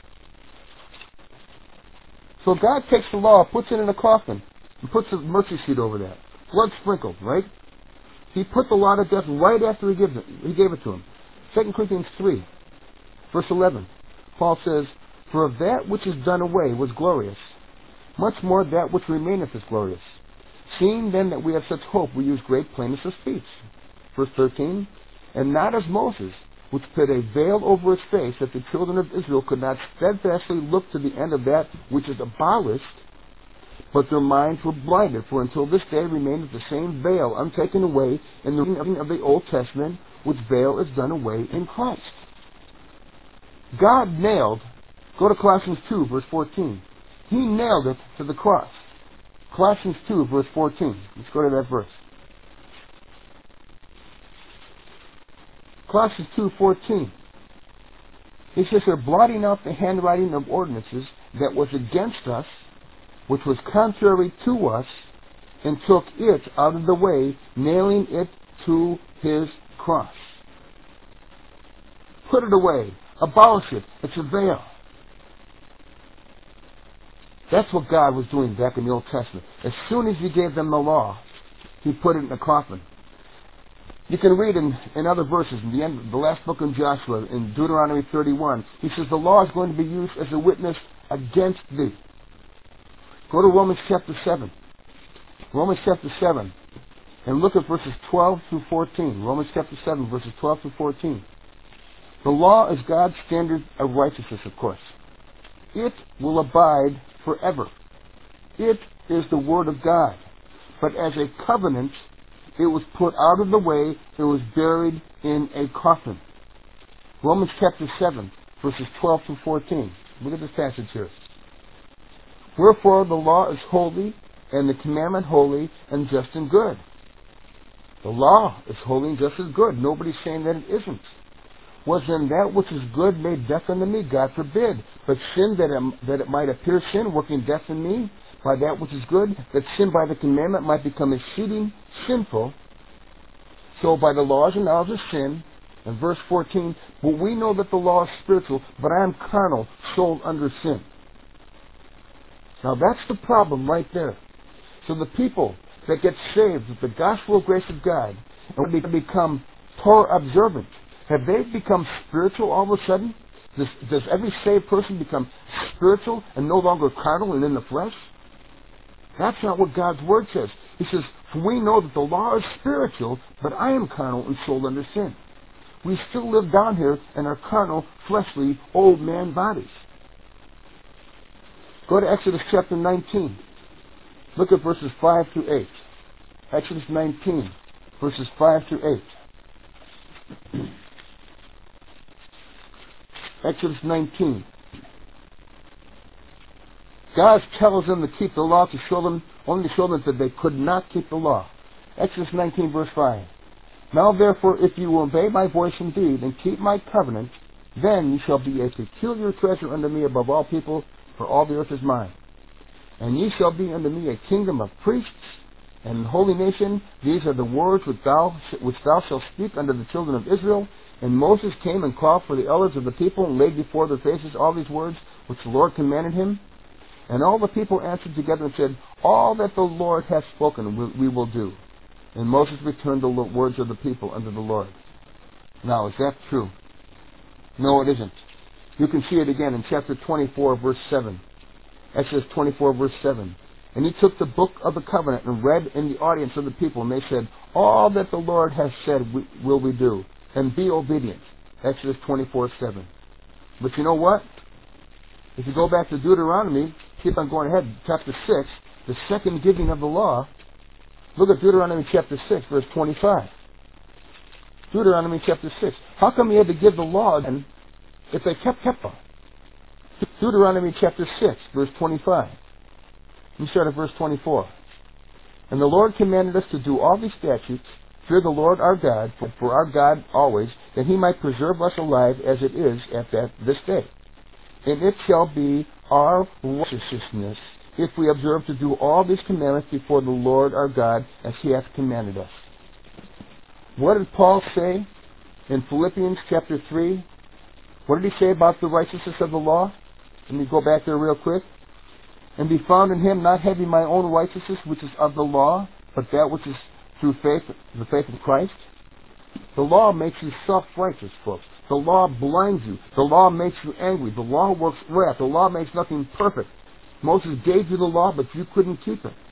So God takes the law, puts it in a coffin, and puts a mercy seat over that. Blood sprinkled, right? He put the law to death right after he gave it, he gave it to him. Second Corinthians three, verse eleven. Paul says, for if that which is done away was glorious, much more that which remaineth is glorious. Seeing then that we have such hope, we use great plainness of speech. Verse thirteen, and not as Moses, which put a veil over his face, that the children of Israel could not steadfastly look to the end of that which is abolished, but their minds were blinded. For until this day remaineth the same veil untaken away in the reading of the Old Testament, which veil is done away in Christ. God nailed, go to Colossians two, verse fourteen. He nailed it to the cross. Colossians two, verse fourteen. Let's go to that verse. Colossians two fourteen. He says they're blotting out the handwriting of ordinances that was against us, which was contrary to us, and took it out of the way, nailing it to his cross. Put it away. Abolish it. It's a veil. That's what God was doing back in the Old Testament. As soon as he gave them the law, he put it in a coffin. You can read in, in other verses, in the end, the last book of Joshua, in Deuteronomy thirty-one, he says the law is going to be used as a witness against thee. Go to Romans chapter seven. Romans chapter seven. And look at verses twelve through fourteen. Romans chapter seven, verses twelve through fourteen. The law is God's standard of righteousness, of course. It will abide forever. It is the Word of God. But as a covenant, it was put out of the way. It was buried in a coffin. Romans chapter seven, verses twelve through fourteen. Look at this passage here. Wherefore the law is holy, and the commandment holy, and just and good. The law is holy and just and good. Nobody's saying that it isn't. Was then that which is good made death unto me? God forbid. But sin, that it, that it might appear sin, working death in me, by that which is good, that sin by the commandment might become exceeding sinful. So by the laws and knowledge of sin, in verse fourteen, but we know that the law is spiritual, but I am carnal, sold under sin. Now that's the problem right there. So the people that get saved with the gospel of grace of God, and they become Torah observant, have they become spiritual all of a sudden? Does, does every saved person become spiritual and no longer carnal and in the flesh? That's not what God's Word says. He says, for we know that the law is spiritual, but I am carnal and sold under sin. We still live down here in our carnal, fleshly, old man bodies. Go to Exodus chapter nineteen. Look at verses five through eight. Exodus nineteen, verses five through eight. Exodus nineteen. God tells them to keep the law to show them, only to show them that they could not keep the law. Exodus nineteen, verse five. Now therefore, if you will obey my voice indeed, and keep my covenant, then you shall be a peculiar treasure unto me above all people, for all the earth is mine. And ye shall be unto me a kingdom of priests, and holy nation. These are the words which thou, which thou shalt speak unto the children of Israel. And Moses came and called for the elders of the people, and laid before their faces all these words which the Lord commanded him. And all the people answered together and said, All that the Lord hath spoken we will do. And Moses returned the words of the people unto the Lord. Now, is that true? No, it isn't. You can see it again in chapter twenty-four, verse seven. Exodus twenty-four, verse seven. And he took the book of the covenant and read in the audience of the people, and they said, All that the Lord has said we, will we do, and be obedient. Exodus twenty-four, seven. But you know what? If you go back to Deuteronomy, keep on going ahead, chapter six, the second giving of the law, look at Deuteronomy chapter six, verse twenty-five. Deuteronomy chapter six. How come he had to give the law again if they kept kept them? Deuteronomy chapter six, verse twenty-five. Let me start at verse twenty-four. And the Lord commanded us to do all these statutes, fear the Lord our God, for, for our God always, that he might preserve us alive as it is at that this day. And it shall be our righteousness if we observe to do all these commandments before the Lord our God as he hath commanded us. What did Paul say in Philippians chapter three? What did he say about the righteousness of the law? Let me go back there real quick. And be found in him, not having my own righteousness, which is of the law, but that which is through faith, the faith of Christ. The law makes you self-righteous, folks. The law blinds you. The law makes you angry. The law works wrath. The law makes nothing perfect. Moses gave you the law, but you couldn't keep it.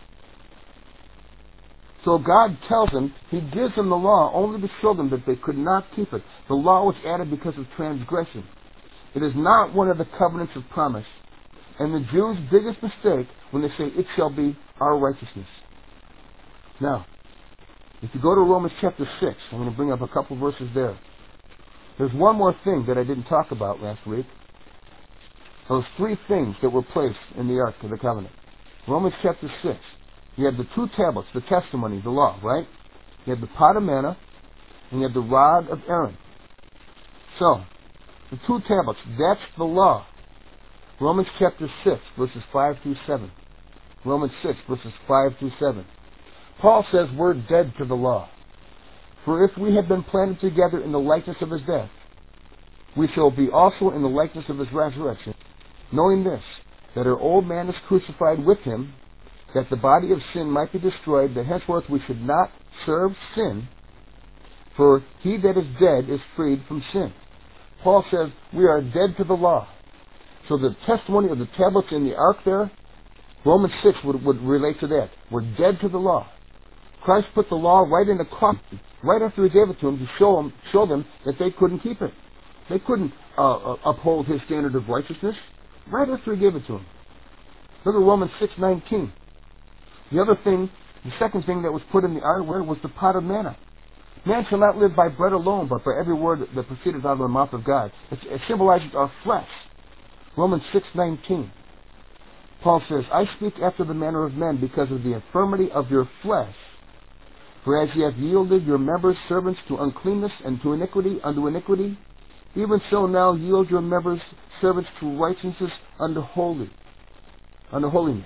So God tells them, he gives them the law only to show them that they could not keep it. The law was added because of transgression. It is not one of the covenants of promise. And the Jews' biggest mistake when they say, it shall be our righteousness. Now, if you go to Romans chapter six, I'm going to bring up a couple verses there. There's one more thing that I didn't talk about last week. Those three things that were placed in the Ark of the Covenant. Romans chapter six. You have the two tablets, the testimony, the law, right? You have the pot of manna, and you have the rod of Aaron. So, the two tablets, that's the law. Romans chapter six, verses five through seven. Romans six, verses five through seven. Paul says we're dead to the law. For if we have been planted together in the likeness of his death, we shall be also in the likeness of his resurrection, knowing this, that our old man is crucified with him, that the body of sin might be destroyed, that henceforth we should not serve sin, for he that is dead is freed from sin. Paul says we are dead to the law. So the testimony of the tablets in the ark there, Romans six would, would relate to that. We're dead to the law. Christ put the law right in the coffin, right after he gave it to them, to show them, show them that they couldn't keep it. They couldn't uh, uh, uphold his standard of righteousness, right after he gave it to them. Look at Romans six nineteen. The other thing, the second thing that was put in the ark was the pot of manna. Man shall not live by bread alone, but by every word that proceedeth out of the mouth of God. It, it symbolizes our flesh. Romans six nineteen. Paul says, I speak after the manner of men because of the infirmity of your flesh. For as ye have yielded your members servants to uncleanness and to iniquity unto iniquity, even so now yield your members servants to righteousness unto holy, unto holiness.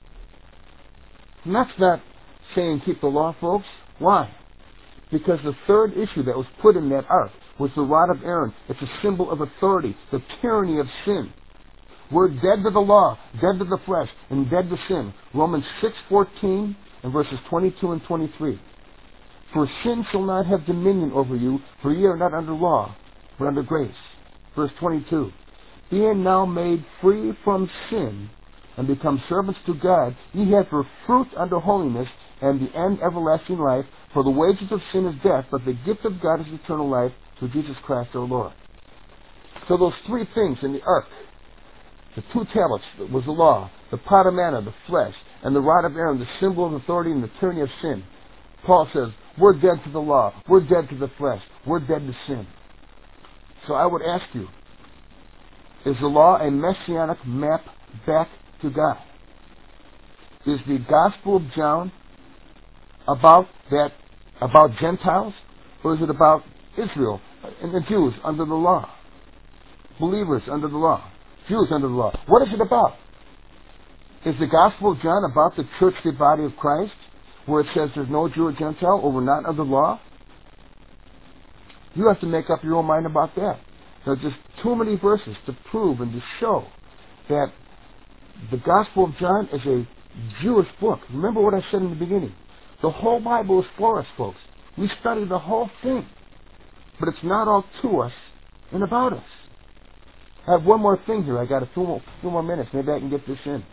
And that's not saying keep the law, folks. Why? Because the third issue that was put in that ark was the rod of Aaron. It's a symbol of authority, the tyranny of sin. We're dead to the law, dead to the flesh, and dead to sin. Romans six fourteen and verses twenty-two and twenty-three. For sin shall not have dominion over you, for ye are not under law, but under grace. Verse twenty-two. Being now made free from sin, and become servants to God, ye have for fruit unto holiness, and the end everlasting life. For the wages of sin is death, but the gift of God is eternal life through Jesus Christ our Lord. So those three things in the ark, the two tablets was the law, the pot of manna, the flesh, and the rod of Aaron, the symbol of authority and the tyranny of sin. Paul says, we're dead to the law, we're dead to the flesh, we're dead to sin. So I would ask you, is the law a messianic map back to God. Is the Gospel of John about that, about Gentiles, or is it about Israel and the Jews under the law? Believers under the law. Jews under the law. What is it about? Is the Gospel of John about the churchly body of Christ, where it says there's no Jew or Gentile, or we're not under the law? You have to make up your own mind about that. There are just too many verses to prove and to show that the Gospel of John is a Jewish book. Remember what I said in the beginning. The whole Bible is for us, folks. We study the whole thing. But it's not all to us and about us. I have one more thing here. I got a few more, few more minutes. Maybe I can get this in.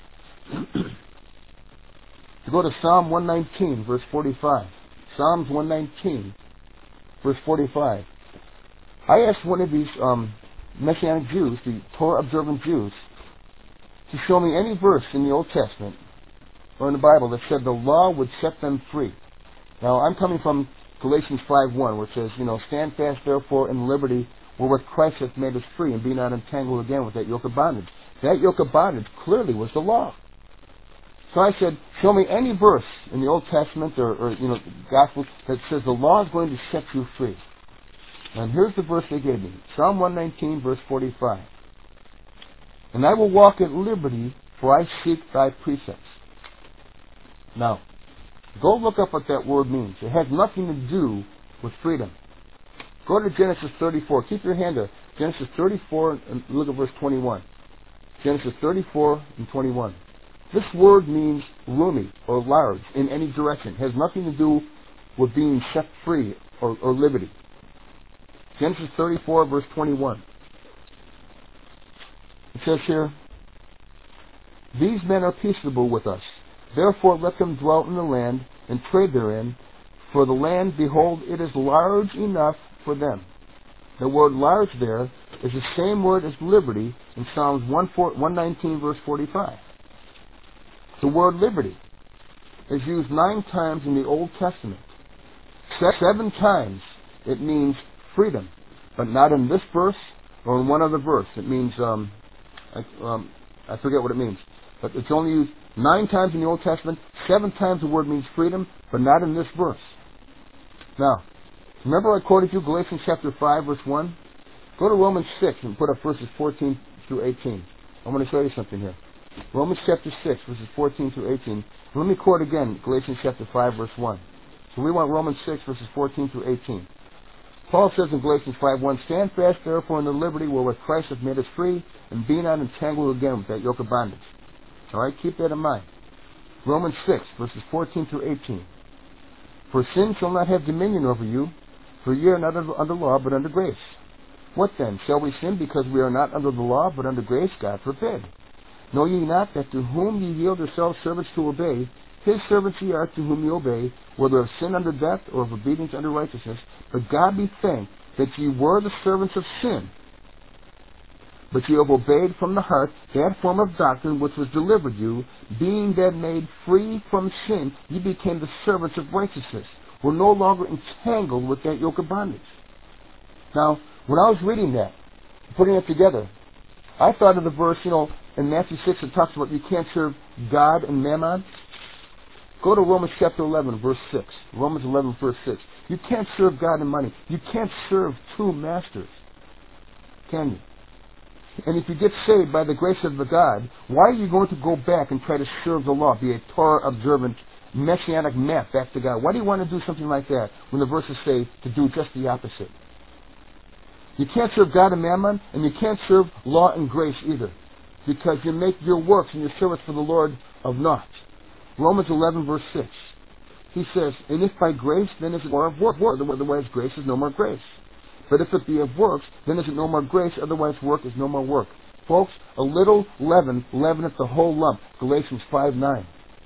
To go to Psalm one nineteen, verse forty-five. Psalms one nineteen, verse forty-five. I asked one of these um, Messianic Jews, the Torah-observant Jews, to show me any verse in the Old Testament or in the Bible that said the law would set them free. Now, I'm coming from Galatians five one, where it says, you know, stand fast, therefore, in liberty wherewith Christ hath made us free, and be not entangled again with that yoke of bondage. That yoke of bondage clearly was the law. So I said, show me any verse in the Old Testament or, or you know, Gospel that says the law is going to set you free. And here's the verse they gave me. Psalm one nineteen, verse forty-five. And I will walk at liberty, for I seek thy precepts. Now, go look up what that word means. It has nothing to do with freedom. Go to Genesis thirty-four. Keep your hand there. Genesis thirty-four and look at verse twenty-one. Genesis thirty-four and twenty-one. This word means roomy or large in any direction. It has nothing to do with being set free or, or liberty. Genesis thirty-four, verse twenty-one. It says here, these men are peaceable with us. Therefore let them dwell in the land and trade therein. For the land, behold, it is large enough for them. The word large there is the same word as liberty in Psalms one nineteen, verse forty-five. The word liberty is used nine times in the Old Testament. Seven times it means freedom, but not in this verse or in one other verse. It means, um, I, um, I forget what it means, but it's only used nine times in the Old Testament. Seven times the word means freedom, but not in this verse. Now, remember I quoted you Galatians chapter five, verse one? Go to Romans six and put up verses fourteen through eighteen. I'm going to show you something here. Romans chapter six, verses fourteen through eighteen. Let me quote again Galatians chapter five, verse one. So we want Romans six, verses fourteen through eighteen. Paul says in Galatians five one, stand fast therefore in the liberty wherewith Christ hath made us free, and be not entangled again with that yoke of bondage. All right, keep that in mind. Romans six, verses fourteen through eighteen. For sin shall not have dominion over you, for ye are not under law, but under grace. What then? Shall we sin because we are not under the law, but under grace? God forbid. Know ye not that to whom ye yield yourselves servants to obey, his servants ye are to whom ye obey, whether of sin unto death or of obedience unto righteousness? But God be thanked that ye were the servants of sin, but ye have obeyed from the heart that form of doctrine which was delivered you, being then made free from sin, ye became the servants of righteousness. We're no longer entangled with that yoke of bondage. Now, when I was reading that, putting it together, I thought of the verse, you know, in Matthew six it talks about you can't serve God and mammon. Go to Romans chapter eleven, verse six. Romans eleven, verse six. You can't serve God and money. You can't serve two masters. Can you? And if you get saved by the grace of the God, why are you going to go back and try to serve the law, be a Torah-observant, messianic map back to God? Why do you want to do something like that when the verses say to do just the opposite? You can't serve God and mammon, and you can't serve law and grace either, because you make your works and your service for the Lord of naught. Romans eleven, verse six. He says, and if by grace, then is it more of work. Otherwise, grace is no more grace. But if it be of works, then is it no more grace. Otherwise, work is no more work. Folks, a little leaven leaveneth the whole lump. Galatians five nine.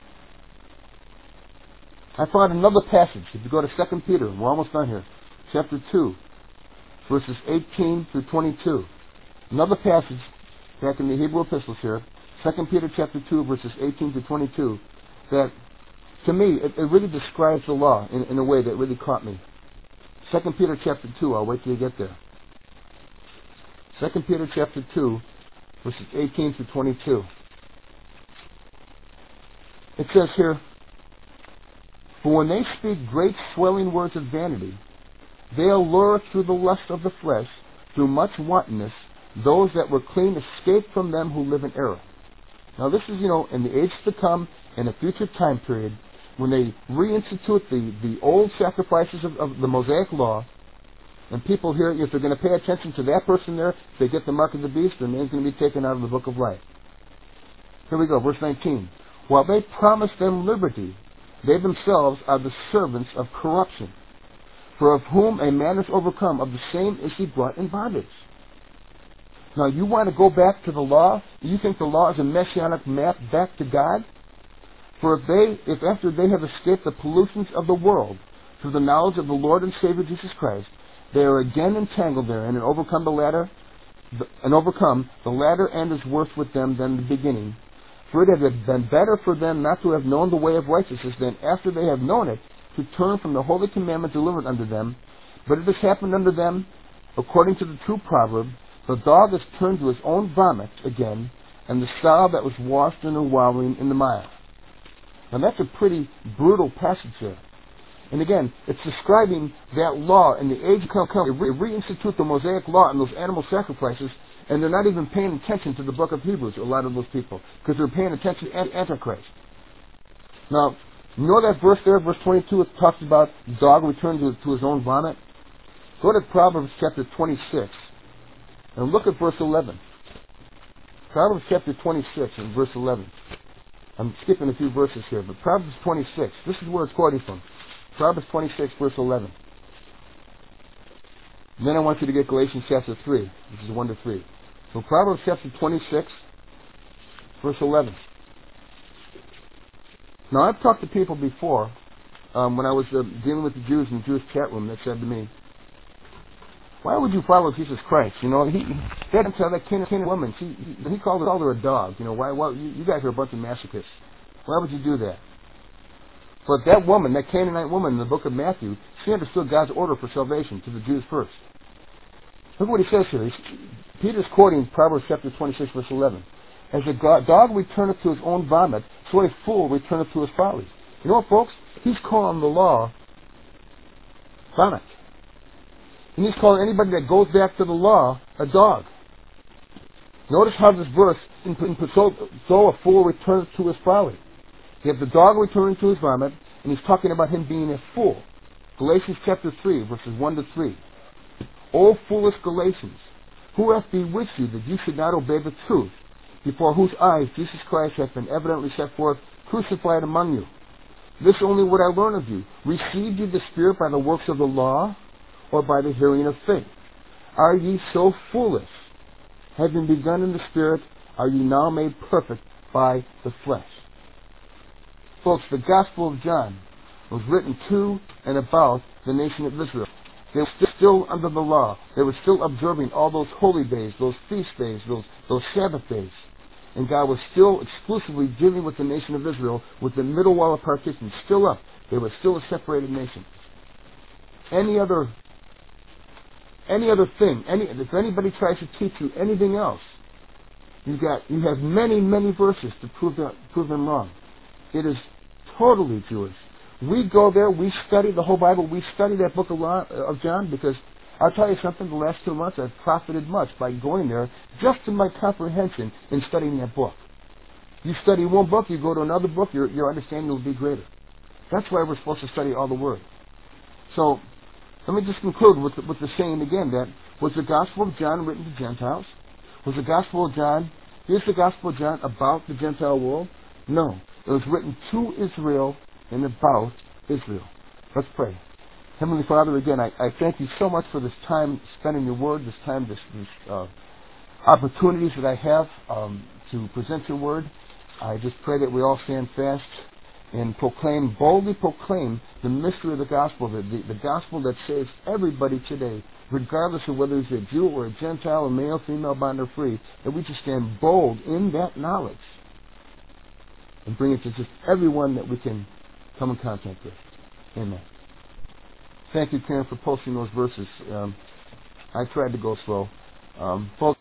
I found another passage. If you go to Second Peter, we're almost done here. Chapter two, verses eighteen through twenty-two. Another passage back in the Hebrew epistles here. Second Peter chapter two, verses eighteen to twenty-two. That, to me, it, it really describes the law in, in a way that really caught me. Second Peter chapter two, I'll wait till you get there. Second Peter chapter two, verses eighteen through twenty-two. It says here, for when they speak great swelling words of vanity, they allure through the lust of the flesh, through much wantonness, those that were clean escape from them who live in error. Now this is, you know, in the age to come, in a future time period, when they reinstitute the, the old sacrifices of, of the Mosaic law, and people here, if they're going to pay attention to that person there, if they get the mark of the beast, their name's going to be taken out of the book of life. Here we go, verse nineteen. While they promise them liberty, they themselves are the servants of corruption. For of whom a man is overcome, of the same is he brought in bondage. Now, you want to go back to the law? You think the law is a messianic map back to God? For if they, if after they have escaped the pollutions of the world through the knowledge of the Lord and Savior Jesus Christ, they are again entangled therein and overcome the latter, and overcome the latter end is worse with them than the beginning. For it had been better for them not to have known the way of righteousness than after they have known it, to turn from the holy commandment delivered unto them. But it has happened unto them, according to the true proverb, the dog is turned to his own vomit again, and the sow that was washed in her wallowing in the mire. Now that's a pretty brutal passage there. And again, it's describing that law in the age to come. They reinstitute the Mosaic law and those animal sacrifices, and they're not even paying attention to the book of Hebrews, a lot of those people, because they're paying attention to Antichrist. Now, you know that verse there, verse twenty-two, it talks about the dog returned to, to his own vomit? Go to Proverbs chapter twenty-six, and look at verse eleven. Proverbs chapter twenty-six and verse eleven. I'm skipping a few verses here, but Proverbs twenty-six, this is where it's quoting from. Proverbs twenty-six, verse eleven. And then I want you to get Galatians chapter three, which is one to three. So Proverbs chapter twenty-six, verse eleven. Now, I've talked to people before, um, when I was uh, dealing with the Jews in the Jewish chat room, that said to me, why would you follow Jesus Christ? You know, he that that Canaanite woman, she, he, he called her, called her a dog. You know, why? why you, you guys are a bunch of masochists. Why would you do that? But that woman, that Canaanite woman in the book of Matthew, she understood God's order for salvation to the Jews first. Look what he says here. He's, Peter's quoting Proverbs chapter twenty-six, verse eleven. As a dog returneth to his own vomit, so a fool returneth to his folly. You know what, folks? He's calling the law vomit. And he's calling anybody that goes back to the law a dog. Notice how this verse, so, so a fool returneth to his folly. You have the dog returning to his vomit, and he's talking about him being a fool. Galatians chapter three, verses one to three. O foolish Galatians, who hath bewitched you that you should not obey the truth, before whose eyes Jesus Christ hath been evidently set forth, crucified among you? This only would I learn of you. Received ye the Spirit by the works of the law, or by the hearing of faith? Are ye so foolish? Having begun in the Spirit, are ye now made perfect by the flesh? Folks, the Gospel of John was written to and about the nation of Israel. They were still under the law. They were still observing all those holy days, those feast days, those, those Sabbath days. And God was still exclusively dealing with the nation of Israel with the middle wall of partition still up. They were still a separated nation. Any other any other thing, any if anybody tries to teach you anything else, you got you have many, many verses to prove that, prove them wrong. It is totally Jewish. We go there, we study the whole Bible, we study that book of, law, of John, because I'll tell you something, the last two months I've profited much by going there just in my comprehension in studying that book. You study one book, you go to another book, your, your understanding will be greater. That's why we're supposed to study all the Word. So, let me just conclude with the, with the saying again that, was the Gospel of John written to Gentiles? Was the Gospel of John, is the Gospel of John about the Gentile world? No. It was written to Israel and about Israel. Let's pray. Heavenly Father, again, I, I thank you so much for this time spent in your Word, this time, this, this uh, opportunities that I have um, to present your Word. I just pray that we all stand fast and proclaim, boldly proclaim the mystery of the gospel, the, the, the gospel that saves everybody today, regardless of whether he's a Jew or a Gentile, or male, female, bond, or free, that we just stand bold in that knowledge and bring it to just everyone that we can come in contact with. Amen. Thank you, Karen, for posting those verses. Um, I tried to go slow. Um, folks,